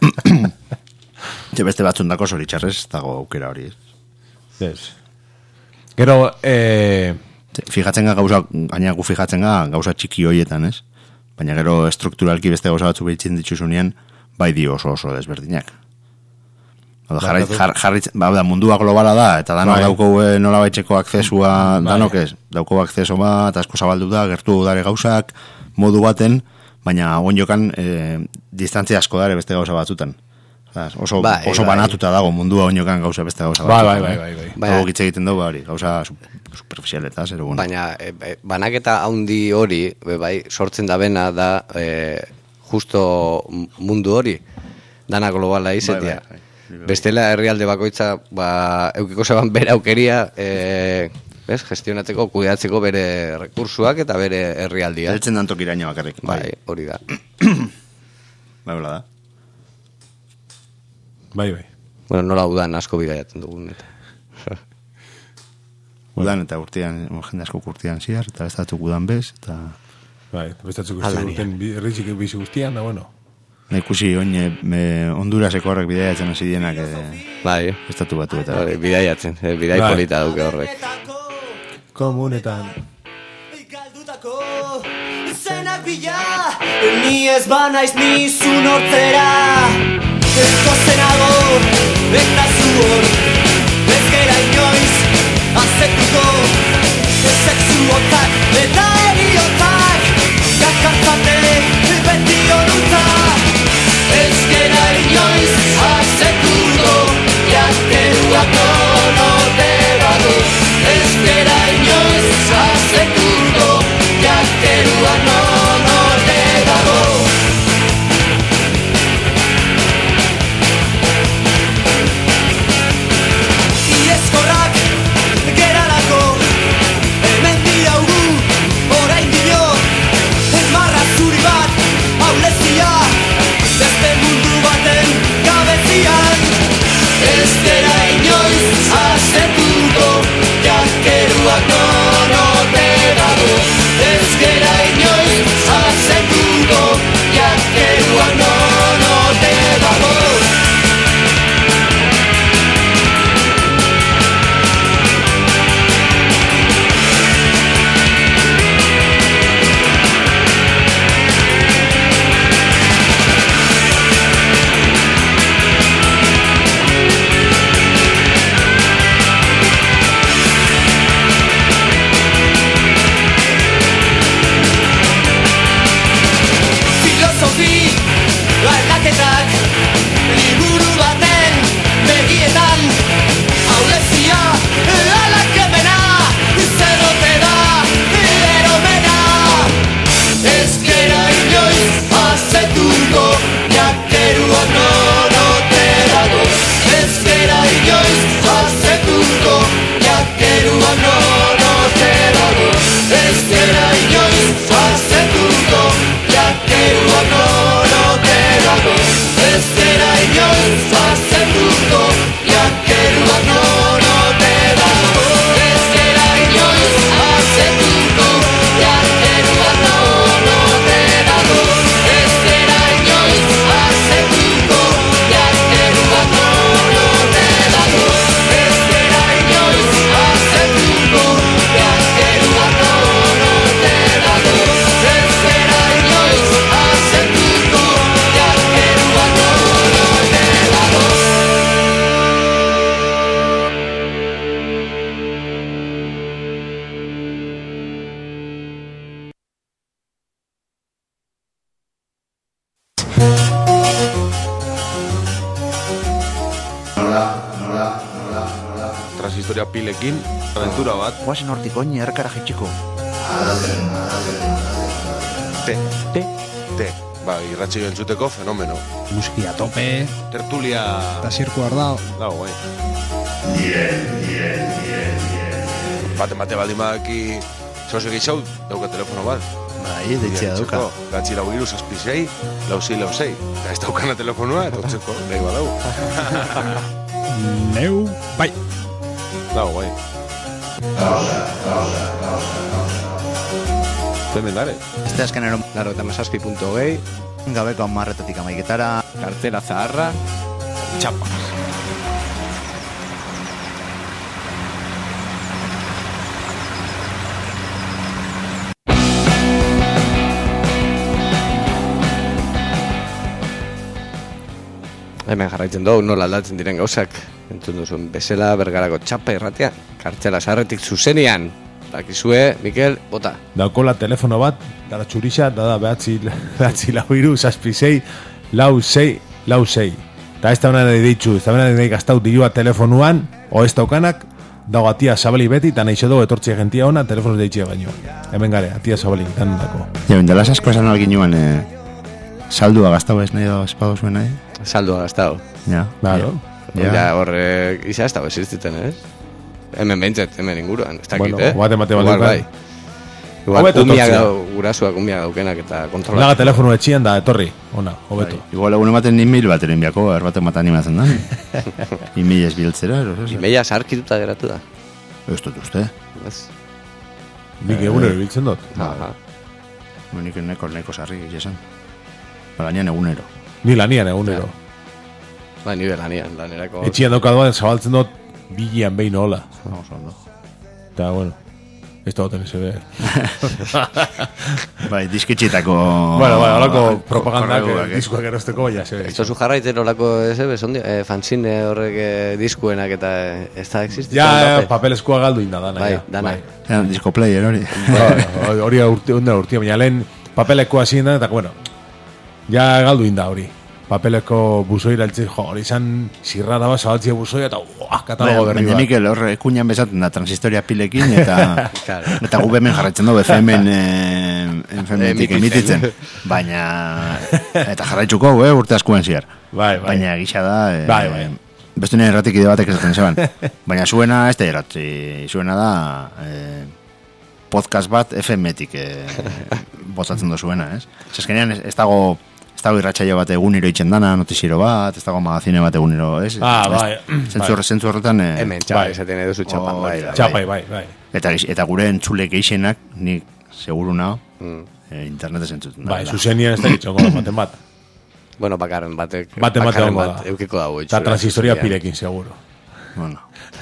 Je beste batzundako zoritxarrez, dago aukera hori. Yes. Gero, eh... fijatzen ga gauza, gaina gu fijatzen ga gauza txiki hoietan, ez? Baina gero strukturalki beste gauza batzu behitzen dituzunean, bai dio oso oso desberdinak. Oda, jarri, jar, jarri, ba, da, mundua globala da, eta danok bai. Dauko e, nola baitxeko akzesua, bai. Danok ez, dauko akzeso bat, asko zabaldu da, gertu dare gauzak, modu baten, baina onjokan e, distantzia asko dare beste gauza batzutan. Oso, bai, oso bai. Banatuta dago mundua onjokan gauza beste gauza bai, batzutan. Bai, bai, bai, bai. Bai. Gitze egiten dugu, hori, gauza superficialetaz, ero bueno. Baina, e, e, banaketa haundi hori, be, bai, sortzen da bena da, e, justo mundu hori, dana globala izetia. Bai, bai, bai. Bestela herrialde bakoitza ba, eukiko zeban bere aukeria e, bez, gestionatzeko, kudeatzeko bere rekursuak eta bere herrialdia. Zeltzen dantok iraino bakarrik. Bai, hori da. Bai, hola da. Bai, bai. Bueno, nola udan asko bidaiatzen dugun. Eta. Udan eta urtean, jende asko urtean ziar, eta bestatzuk udan bez, eta... Bai, bestatzuk urtean erritzik bizi guztian, da bueno. Ikusi oin Honduraseko horrek bidaiatzen hasi dienak bai, estatu batu eta bai, bidaiatzen, bidai bai. Polita duke horrek komunetan zenak bila ni ez banaiz nizu nortzera ezko zenago eta zuhor ez gera inoiz azekuko sexuotak eta eriotak jakartzate beti honuta ez gera inoiz azekuko jakeruak note badu ez gera inoiz azekuko jakeruak note badu ieskorrak geralako hemen diraugu orain dio ez marra zuri bat haulezia beste mundu baten gabezian ez gera inoiz azetuko jakeruak note badu ez gera inoiz azetuko jakeruak note badu aldaketak liburu baten begietan haulezia alakemena zerote da eromena ez gera inoiz azetuko jakeruak note dago ez gera inoiz azetuko jakeruak note dago ez gera inoiz azetuko jakeruak note dago ez gera inoiz azetuko jakeruak note dago ez gera inoiz azetuko jakeruak note dago ez gera inoiz azetuko jakeruak note dago ez gera inoiz azetuko jakeruak note dago ez gera inoiz azetuko jakeruak note dago Transhistoria pilekin, aventura bat. Guazen hortik oin erkara jetxiko. Te, te, te. Ba, irratxi entzuteko fenomeno. Muskia tope. Tertulia. Eta zirku ardao. Dago, bai. Bate, bate baldin badaki zoze gitxau, dauka telefono bat. Bai, deitzea dauka. Gatzi lau iru, zazpizei, lauzei, lauzei. Eta ez daukana telefonua, eta otzeko, nahi badau. Neu, bai. Dago, guai. Hemen gare. Este azkenero Laro eta masazpi punto gehi. gabeko marretatik amaiketara. Kartela zaharra, txapa. Hemen jarraitzen dugu, nola aldatzen diren gauzak. Entzun duzun bezala, Bergarako txapa irratia, kartela zaharretik zuzenian. Dakizue, Mikel, bota. Daukola telefono bat, dara txurixa, dada behatzi, behatzi lau iru, zazpi sei, lau sei, lau sei. Eta ez da hona nahi ditzu, ez da hona nahi gaztau dilua telefonuan, o ez daukanak, dago atia Zabali beti, eta nahi dugu etortzia gentia ona, telefonoz deitxia baino. Hemen gare, atia Zabali, dan dako. Ja, bendelas asko esan alginuan, eh, saldua gaztau ez nahi da espado zuen nahi? Saldua gaztau. Ja, claro. Ja, ja horrek, isa ez dago existiten, ez? Hemen behintzet, hemen inguruan, ez dakit, Bueno, eh? bate mate Igual baldukan. bai. Igual umiak dau, gurasuak umiak daukenak eta kontrolatzen. Laga telefonu etxian da, etorri, ona, hobeto. Igual egun ematen e-mail bat eren biako, erbaten bat animatzen da. E-mail ez biltzera, eros ez? E-maila sarkituta geratu da. Ez dut uste. Ez. Nik egunero biltzen dut. Aha. Nik neko, neko sarri esan. Lanian egunero. Ni lanian egunero. Ba, ni lanian, lanerako. Etxian daukat bat, zabaltzen dut, bilian behin hola. Vamos, ondo. Eta, bueno, ez da goten ese be. Bai, disketxetako... Bueno, bai, holako propagandak, korreguak, eh. diskoak erosteko, baina, se be. Esto zu jarraiten olako, ez ebe, zondi, eh, fanzine horrek eh, diskuenak eta eh, ez da existitzen. Ja, eh, papel eskua galdu inda dana. Bai, ja. dana. Ja, disco player hori. Bai, hori urte, undela urtia, baina lehen papeleko hasi inda, eta, bueno, ja galdu inda hori. Papeleko buzoira eltzi, jo, hori izan zirrara bat, zabaltzia buzoia, eta uah, katalogo berri Baina bat. Mikel, hor, ekuñan bezaten da transistoria pilekin, eta Claro. eta gu hemen jarraitzen dugu F M-en eh, F M-etik emititzen. Baina, eta jarraitzuko, eh, urte askuen ziar. Bai, bai. Baina gisa da... Eh, Bai, bai. Beste nire erratik ide batek esaten zeban. Baina zuena, ez da erratzi, zuena da... Eh, podcast bat F M-etik eh, botatzen du zuena, ez? Zeskenean, ez, ez dago... Ez dago irratsaio bat egunero itzen dana, notiziro bat, ez dago magazine bat egunero, ez? Ah, bai. Zentzu Bai. zentzu horretan... Eh, Hemen, txapa, bai. esaten edo zu txapan, bai, bai. Txapai, bai, bai. Eta, eta gure entzule geixenak, nik seguru nao, Mm. eh, internetez entzuten. Bai, zuzenien ez da gitzongo, baten bat. Bueno, bakarren batek, Baten bat bakarren egongo bat da. eukiko dago. Eta transistoria pirekin, seguro. Bueno.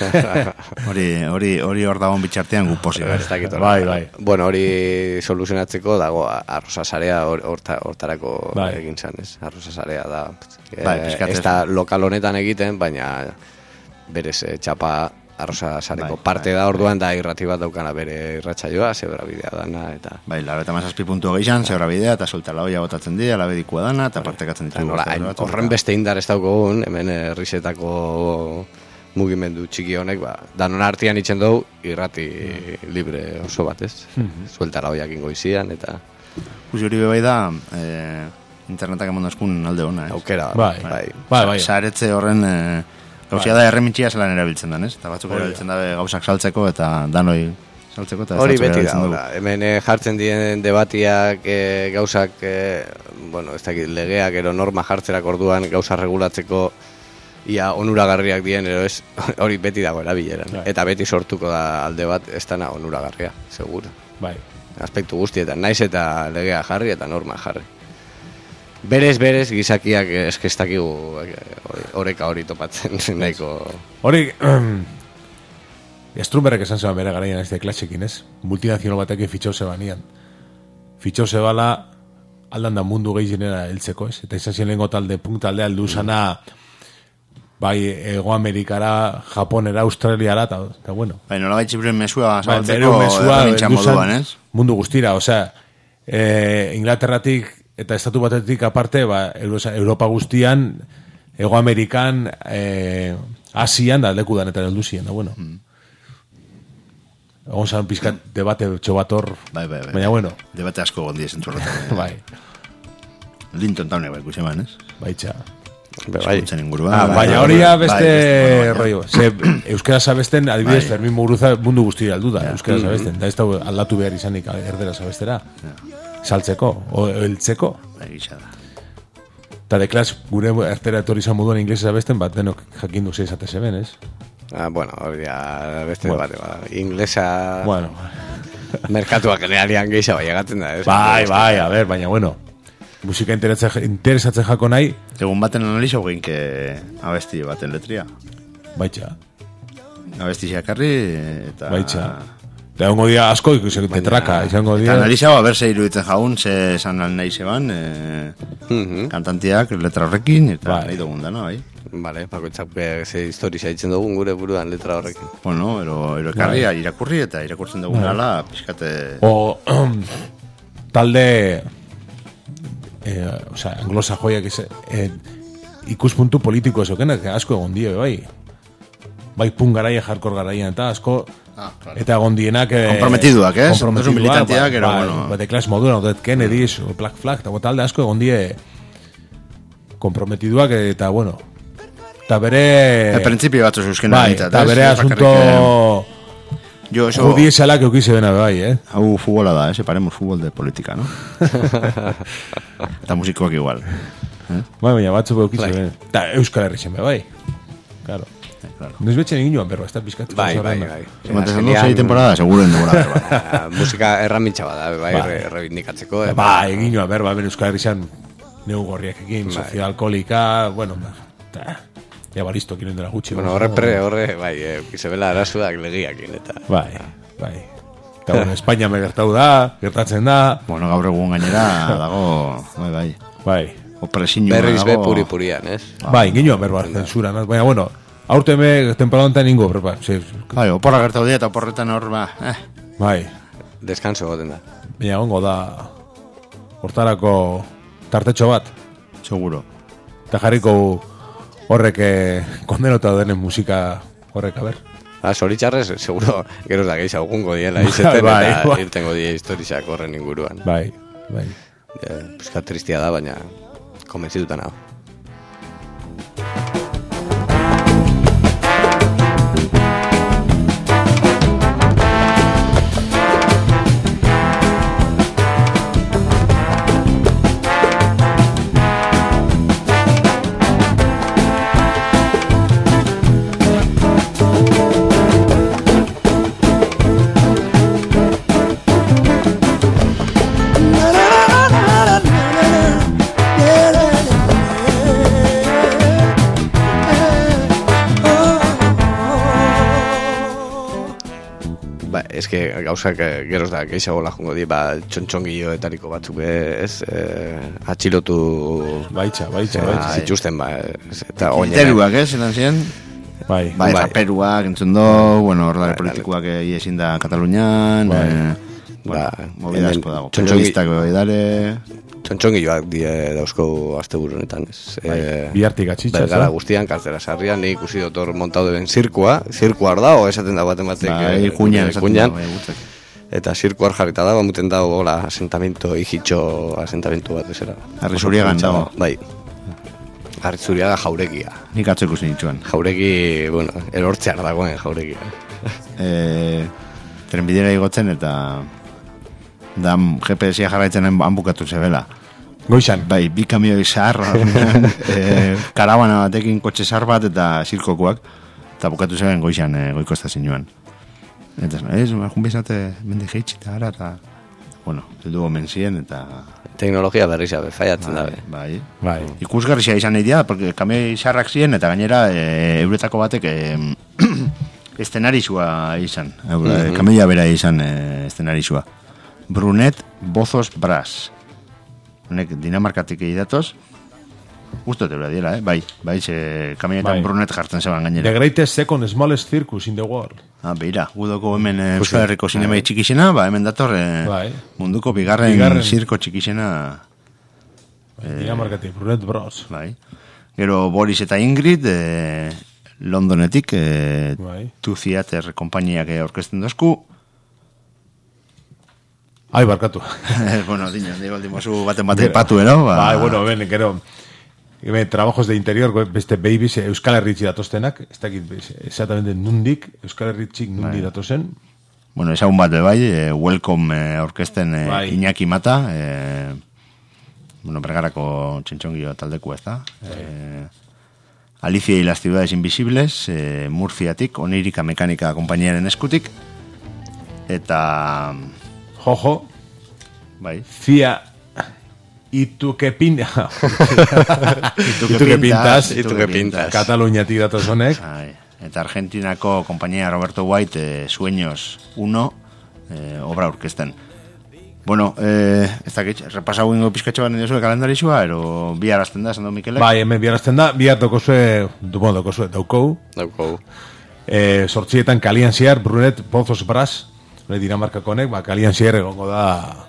Hori, hori, hori hor dagoen bitxartean gu posi. Ez dakit hori. Bai, bai. Bueno, hori soluzionatzeko dago arroza sarea hor- horta- hortarako Bai. egin zan, ez? Arroza sarea da. eh, Bai, pixkat ez ez. da lokal honetan egiten, baina berez eh, txapa arroza sareko Bai, parte da orduan da irrati bat daukana bere irratsaioa, zebra bidea dana, eta... Bai, laro eta mazazpi puntu geixan, zebra bidea, eta solta la olla botatzen dira, la bedikua dana, eta partekatzen Eta ditugu. nola, hain horren beste indar ez daukogun, hemen herrisetako mugimendu txiki honek, ba, danon artean itzen dugu, irrati libre oso bat, ez? Suelta la oiak ingoizian, eta... Kusi hori bai da, eh, internetak eman dazkun alde hona, ez? Aukera, Bai, bai. bai, bai. Saretze horren... Eh, gauzia da erremitxia zelan erabiltzen den, ez? Eta batzuk Hori da. erabiltzen dabe gauzak saltzeko, eta danoi saltzeko, eta Hori batzuk beti da, erabiltzen dugu. hola. Hemen eh, jartzen diren debatiak, eh, gauzak, eh, bueno, ez dakit, legeak ero norma jartzerak orduan gauza regulatzeko ia onuragarriak dien, ero ez, hori beti dago erabileran. Bai. Eta beti sortuko da alde bat, ez dana onuragarria, seguro. Bai. Aspektu guztietan, naiz eta legea jarri eta norma jarri. Berez, berez, gizakiak eskestakigu oreka hori topatzen nahiko... Hori, Strumberrek esan zeban bere garaian ez de klasekin, ez? Multinazional batekin fitxau zebanian. Fitxau zebala aldan da mundu gehizenera heltzeko, ez? Eta izan ziren lehenko talde, punk talde aldu zana bai, Ego Amerikara, Japonera, Australiara, eta, eta bueno. Bai, nola gaitzi beren mesua Bai, zabaltzeko mesua erremintxa heldu zan moduan, ez? mundu guztira, osea, eh, Inglaterratik eta estatu batetik aparte, ba, Euro- Europa guztian, Ego Amerikan, eh, Asian, da leku danetan heldu ziren, da bueno. Mm. Egon zan pizkat debate txobator, Bai, bai, bai. baina bueno, Debate asko gondi esen txorretan. bai, Linton Townek bai, ikusi eman, ez? baitxa. Be, bai. Eskuntzen inguruan. Ah, bai, baina bai, hori bai, ja bai, beste bueno, rollo. Ze, euskara zabesten, adibidez, Bai. Fermin Muguruza mundu guztira aldu da, Ja. euskara zabesten. Da ez da aldatu behar izanik erdera zabestera. Saltzeko, o heltzeko. Bai, gisa da. Eta de klas, gure ertera etorri izan moduan inglesa zabesten, bat denok jakin du zei esate zeben, ez? Ah, bueno, hori da, beste Bueno. bate, ba. Inglesa... Bueno. Merkatua generalian gehiago bai egatzen da, ez? Bai, bai, a ver, baina, bueno, musika interesatzen, interesatzen jako nahi. Egun baten analiza hogin que abesti baten letria. Baitxa. Abesti xakarri eta... Baitxa. Eta egongo dia asko ikusik tetraka, izango dia. Eta analiza, a ber, ze iruditzen jaun, ze esan nahi zeban, e, Mhm. kantantiak letra horrekin, eta Bai. nahi dugun dana, bai. Vale, bakoitzak be- ze historia ditzen dugun gure buruan letra horrekin. Bueno, ero, ero ekarri, Bai. irakurri, eta irakurtzen dugun Bai. ala, pixkate... O talde eh, o sea, anglosa joiak iz, eh, ikuspuntu politiko esokenak asko egon die, bai. Bai pun garaia, jarkor garaian, eta asko Ah, claro. eta egon dienak eh, Komprometiduak, ez? komprometiduak, Oso militantiak, bai, ero, bai, bueno. bai, de Clash Moduna, o Dead Kennedys, o Black Flag, eta talde asko egon die komprometiduak, eta bueno, eta bere... El principio batzu zuzkena. Bai, eta bere asunto... Yo eso... Judiesalak eukize bena, bai, eh? Hau futbola da, eh? Separemos fútbol de política, ¿no? Eta musikoak igual. Eh? Bai, baina batzuk eukize Bai. bena. Eta Euskal Herri zen, bai. Claro. Claro. Noiz betxen egin joan berba, ez da pizkatu. Bai, bai, bai. Zemate zen sei temporada, seguro en demora berba. Ah, musika erramintxa bada, bai, Bai. re- errebindikatzeko. eh, Bai, egin joan berba, ben Euskal Herri zen neu gorriak egin, Bai. Sofia Alkolika, bueno, eta... Ja, baristo, kiren dela gutxi. Bueno, horre pre, horre, bai, eh, izabela arazuak legiakin, eta... Bai, bai. Eta bueno, Espainia me gertau da, gertatzen da. Bueno, gaur egun gainera dago, bai, bai. Bai. Opresinua Berriz be dago. puri-purian, ez? Bai, egin joan berba, zensuran. Baina, bueno, aurte me temporada honetan ingo, berba. Sí. Bai, oporra gertau dira eta oporretan hor, ba, eh. Bai. Deskanso goten da. Baina, ongo da, hortarako tartetxo bat. Seguro. Eta jarriko horrek eh, kondenota denen musika horrek, a ber. Ah, zoritxarrez, seguro, geroz da gehiago gungo diela, izeten, Bai, eta bai. irtengo die historizak horren inguruan. Bai, bai. Ja, pizka tristia da, baina konbentzituta nago. Ba, eske gauzak eh, geroz da gehiago lajongo di, ba, txontxongioetariko batzuk eh, ez, eh, atxilotu Baitxa, baitxa, eh, baitxa. zituzten, ba, ez, eta oinera. Kilteruak, eh, zelan ziren? Bai, Bai, bai. raperuak, entzun do, bueno, ordare politikoak iezin da Katalunian, Bai. eh, bueno, Ba, movida hemen asko dago. txontxongi- Periodistak bai dare, Txontxongioak die dauzko asteburu honetan, ez. Eh, Bihartik atxitza, Bergara ez da? guztian, kartera sarrian, nik ikusi dut hor montau deben zirkua, zirkuar da, o esaten da baten batek. bai, eh, kuñan, eh, esaten kuñan. da, bai, gutzak. Eta zirkuar jarrita da, bamuten dago, hola, asentamiento, hijitxo asentamiento bat ezera. Arrizuriagan dago. Bai. Arrizuriaga jauregia. Nik atzo ikusi nituen. Jauregi, bueno, erortzear dagoen jauregia. Eh, trenbidera igotzen eta da G P S-a jarraitzen han bukatu zebela. Goizan. Bai, bi kamioi zahar, eh, karabana batekin kotxe zahar bat eta zirkokuak, eta bukatu zeben goizan eh, goiko estazioan. Eta ez, jun bezate mende geitsi eta gara, eta, bueno, heldu gomen ziren, eta... Teknologia berriza befaiatzen dabe. Bai, bai. Ikusgarria izan nahi dira, porque kamioi zaharrak ziren, eta gainera e, euretako batek e, estenarizua izan. Mhm. Kamioia bera izan e, estenarizua. Brunet Bozos Brass. Honek Dinamarkatik egidatoz. Guztot eura dira, eh? Bai, bai, ze kamioetan Bai. Brunet jartzen zeban gainera. The greatest second smallest circus in the world. Ah, beira, gudoko hemen eh, Euskal Herriko zinemai txikixena, ba, hemen dator eh, Bai. munduko bigarren, Bigarren. zirko txikixena. Dinamarkatik, Brunet Bros. Bai. Gero Boris eta Ingrid, eh, Londonetik, eh, Bai. Tu Theater konpainiak eh, orkesten dozku. Ai, barkatu. bueno, dino, digo, dimozu baten bate patu, ero? Ba, Bai, bueno, ben, gero... Hemen, trabajos de interior, beste babies, Euskal Herritzi datoztenak, ez dakit, exactamente nundik, Euskal Herritzik nundi Bai. datozen. Bueno, ezagun bat, bai, eh, Welcome eh, orkesten eh, Bai. Iñaki Mata, eh, bueno, Bergarako txintxongio taldeku, ez da? Eh, Alicia y las ciudades invisibles, e, Murfiatik, Onirika Mekanika konpainiaren eskutik, eta... Jojo. Bai. Zia... Itu que pinta. Itu que pintas. Itu que pintas. Kataluniatik datoz honek. Eta Argentinako konpainia Roberto White, eh, Sueños uno, eh, obra orkesten. Bueno, eh, ez dakit, repasau ingo pizkatxo bat nire kalendarizua, ero bi arazten da, esan du Mikelek? Bai, hemen bi arazten da, bi hartokosue, dumo dokosue, daukou. Daukou. Eh, sortzietan kalian ziar, Brunet, Pozos Bras, Dinamarkako honek, ba, kalian ziar egongo da...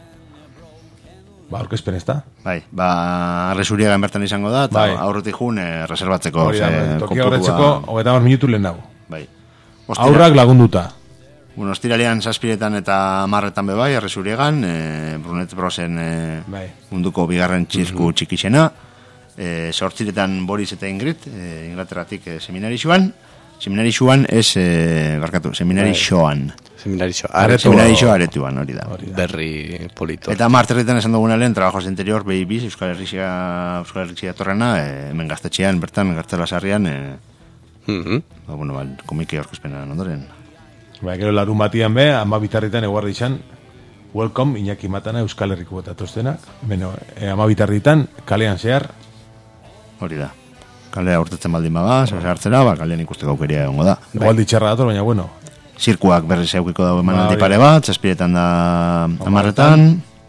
Ba, orkezpen ez da? Bai, ba, arresuriagan bertan izango da, eta bai. Aurretik jun eh, reservatzeko. Hori da, tokia horretzeko, hogeita mar minutu lehen dago. Bai. Aurrak lagunduta. Bueno, ostiralean zazpiretan eta marretan bebai, arresuriegan, e, Brunet Brosen e, bai. munduko bigarren txirku mm-hmm. txikixena, e, sortziretan Boris eta Ingrid, e, Inglaterratik e, seminari xuan, seminari xuan ez, e, barkatu, seminari xoan. Seminari xo, seminari xo aretuan, hori da. Berri polito. Eta marterretan esan duguna lehen, trabajos de interior, behi biz, Euskal Herrixia, Euskal Herrixia torrena, e, hemen gaztetxean, bertan, gartzela sarrian, e, mm-hmm. ba, bueno, ba, komiki aurkezpena ondoren. Ba, gero larun batian be, ama bitarritan eguardi izan, welcome, Iñaki Matana, Euskal Herriko betatoztenak, beno, e, ama bitarritan, kalean zehar. Hori da. Kalea urtetzen baldin baba, hartzera, ba, kalean ikusteko aukeria egongo da. Igual ditxarra dator, baina bueno. Zirkuak berriz eukiko dago emanaldi pare bat, zazpiretan da amarretan.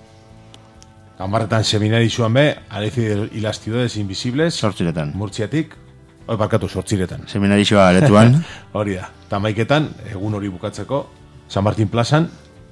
Amarretan seminari zuan be, Alicia y las ciudades invisibles. Sortziretan. Murtziatik. Hori barkatu, sortziretan. Seminari zua aretuan. Hori da. Tamaiketan, egun hori bukatzeko, San Martín plazan.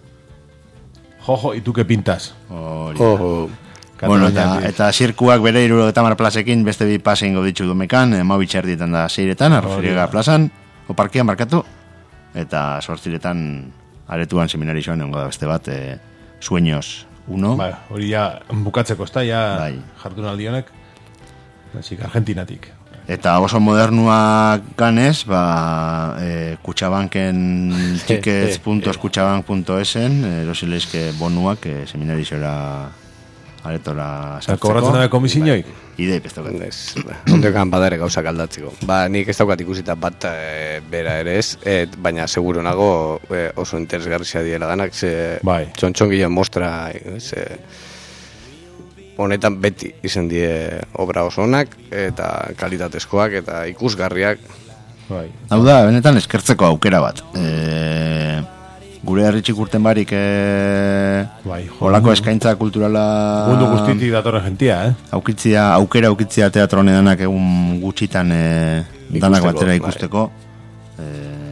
Jojo, ¿y tú qué pintas? Hori da. Oh. Bueno, eta, eta zirkuak bere iruro eta mar plazekin beste bi pase ingo ditzu domekan, e, mabitxerdietan da zeiretan, arrofiriega plazan, oparkian markatu, eta sortziretan aretuan seminari joan egongo da beste bat, e, Sueños uno. Bai, hori ja bukatzeko ezta, ja bai. Jardunaldi honek, basik, Argentinatik. Eta oso modernuak ganez, ba, e, Kutxabanken tickets punto kutxabank punto esen, erosileizke bonuak e, seminari zora aretora sartzeko. Kobratzen dabe komisinoik? Idei pestaukat. Ondekan badare gauzak aldatzeko. Ba, nik ez daukat ikusita bat e, bera ere ez, et, baina seguro nago e, oso interesgarria diela danak, ze bai. txontxongilean mostra, ze, honetan beti izan die obra oso onak, eta kalitatezkoak, eta ikusgarriak. Bai. Hau da, benetan eskertzeko aukera bat. E, gure herritxik urten barik e, bai, olako eskaintza kulturala mundu guztitik datorren jentia, eh? Aukitzia, aukera aukitzia teatro honedanak egun gutxitan e, danak batera ikusteko, bai.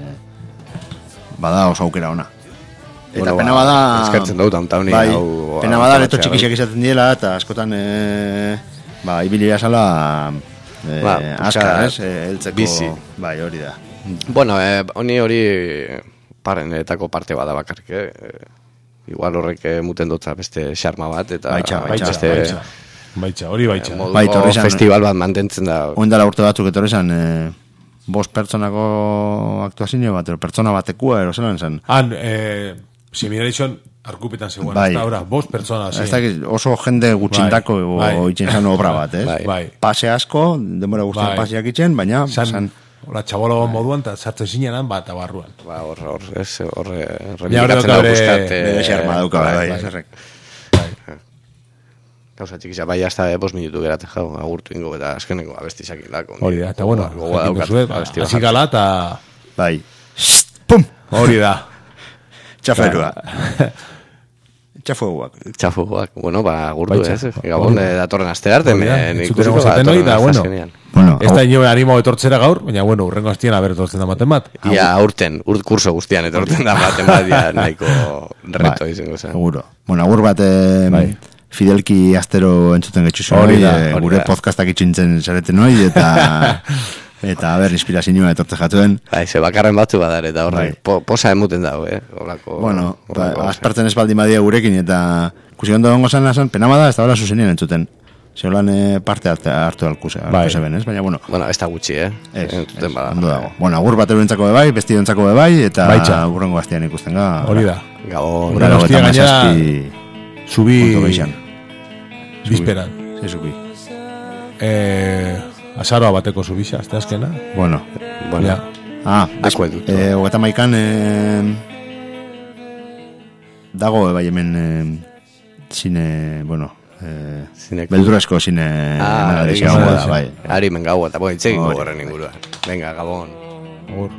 e, bada oso aukera ona. Eta bueno, pena bada eskertzen dut antaunik bai, hau, pena bada leto txikixak izaten diela eta askotan e, ba, ibilia sala e, ba, askar, ez? E, eltzeko, bizi. Bai, hori da. Bueno, e, honi hori parenetako parte bada bakarrik, eh? Igual horrek muten dutza beste xarma bat, eta baitxa, baitxa, beste, baitxa. Baitxa, hori baitxa. Eh, moduko festival bat mantentzen da. Oindala urte batzuk etorri zan, eh, bost pertsonako aktuazio bat, pertsona batekua, ero zelan zen. Han, eh, seminarizon arkupetan zegoen, bai. Hasta ahora, bost pertsona. Ez da, oso jende gutxintako bai, bai. Itxen zan obra bat, ez? Bai. Bai. Pase asko, denbora guztien bai. Paseak itxen, baina... San, san... Hola, txabolo bai. Moduan, eta sartzen zinean, bat abarruan. Ba, hor, hor, ez, hor, remilikatzen dago guztat. Bede xarma dauka, bai, bai, zerrek. Gauza txikisa, bai, hasta bos minutu geratzen jau, agurtu ingo, eta azkeneko abesti sakilako. Hori da, eta bueno, hasi hasi gala, eta... Bai, pum! Hori da. Txaferua. Txafuguak. Txafuguak, bueno, ba, agurtu, ez? Gabon, datorren aste arte, ikusiko datorren aste arte. Bueno, ez da ino animo etortzera gaur, baina, bueno, urrengo astian haber etortzen da maten bat. Ia, aurten, urt kurso guztian etortzen da maten bat, ja, nahiko reto izango zen. Seguro. Bueno, agur bat, eh, Fidelki astero entzuten getxuzu hori, eh, gure podcastak itxintzen zareten hori, eta... Eta, ber, inspirazioa etortze jatuen. Bai, ze bakarren batzu badar, eta horrek, bai. po, posa emuten dago, eh? Olako, bueno, ba, aspertzen ez baldin badia gurekin, eta kusi ondo gongo zan nasan, penama da, ez da hola zuzenien entzuten. Zeolan eh, parte hartu alku bai. Zeben, ez? Baina, bueno. Bueno, ez da gutxi, eh? Ez, ez, ondo dago. Bueno, agur bat eruentzako bebai, besti dontzako bebai, eta baitxa. Urrengo gaztian ikusten ga. Hori da. Gabon. Urrengo gaztian gainera, subi... Bizperan. Sí, subi. Eh... azaroa bateko zubisa, azte azkena. Bueno, bueno. Ja. Ah, Akueduto. Eh, hogeta maikan eh, dago bai hemen eh, zine, bueno, eh, beldurrezko zine ah, ari da, bai. Ari mengaua, eta boi, txekin gogorren inguruan. Venga, Gabon. Agur.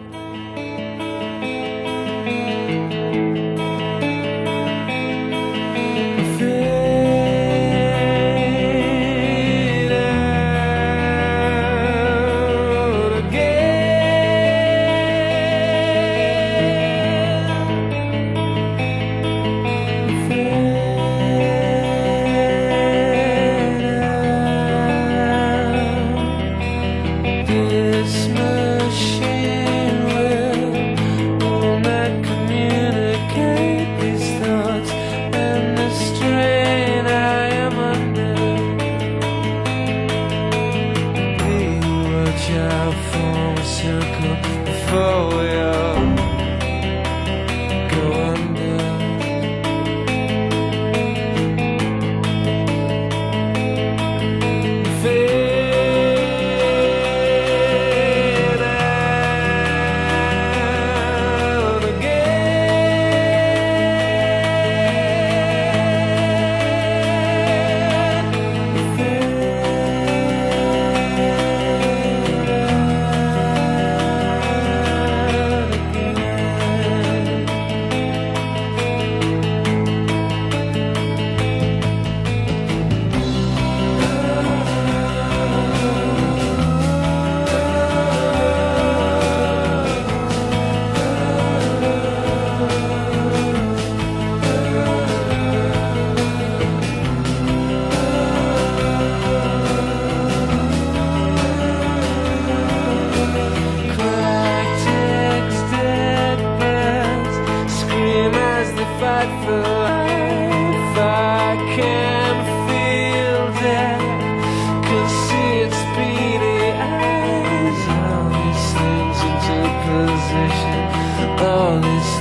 All these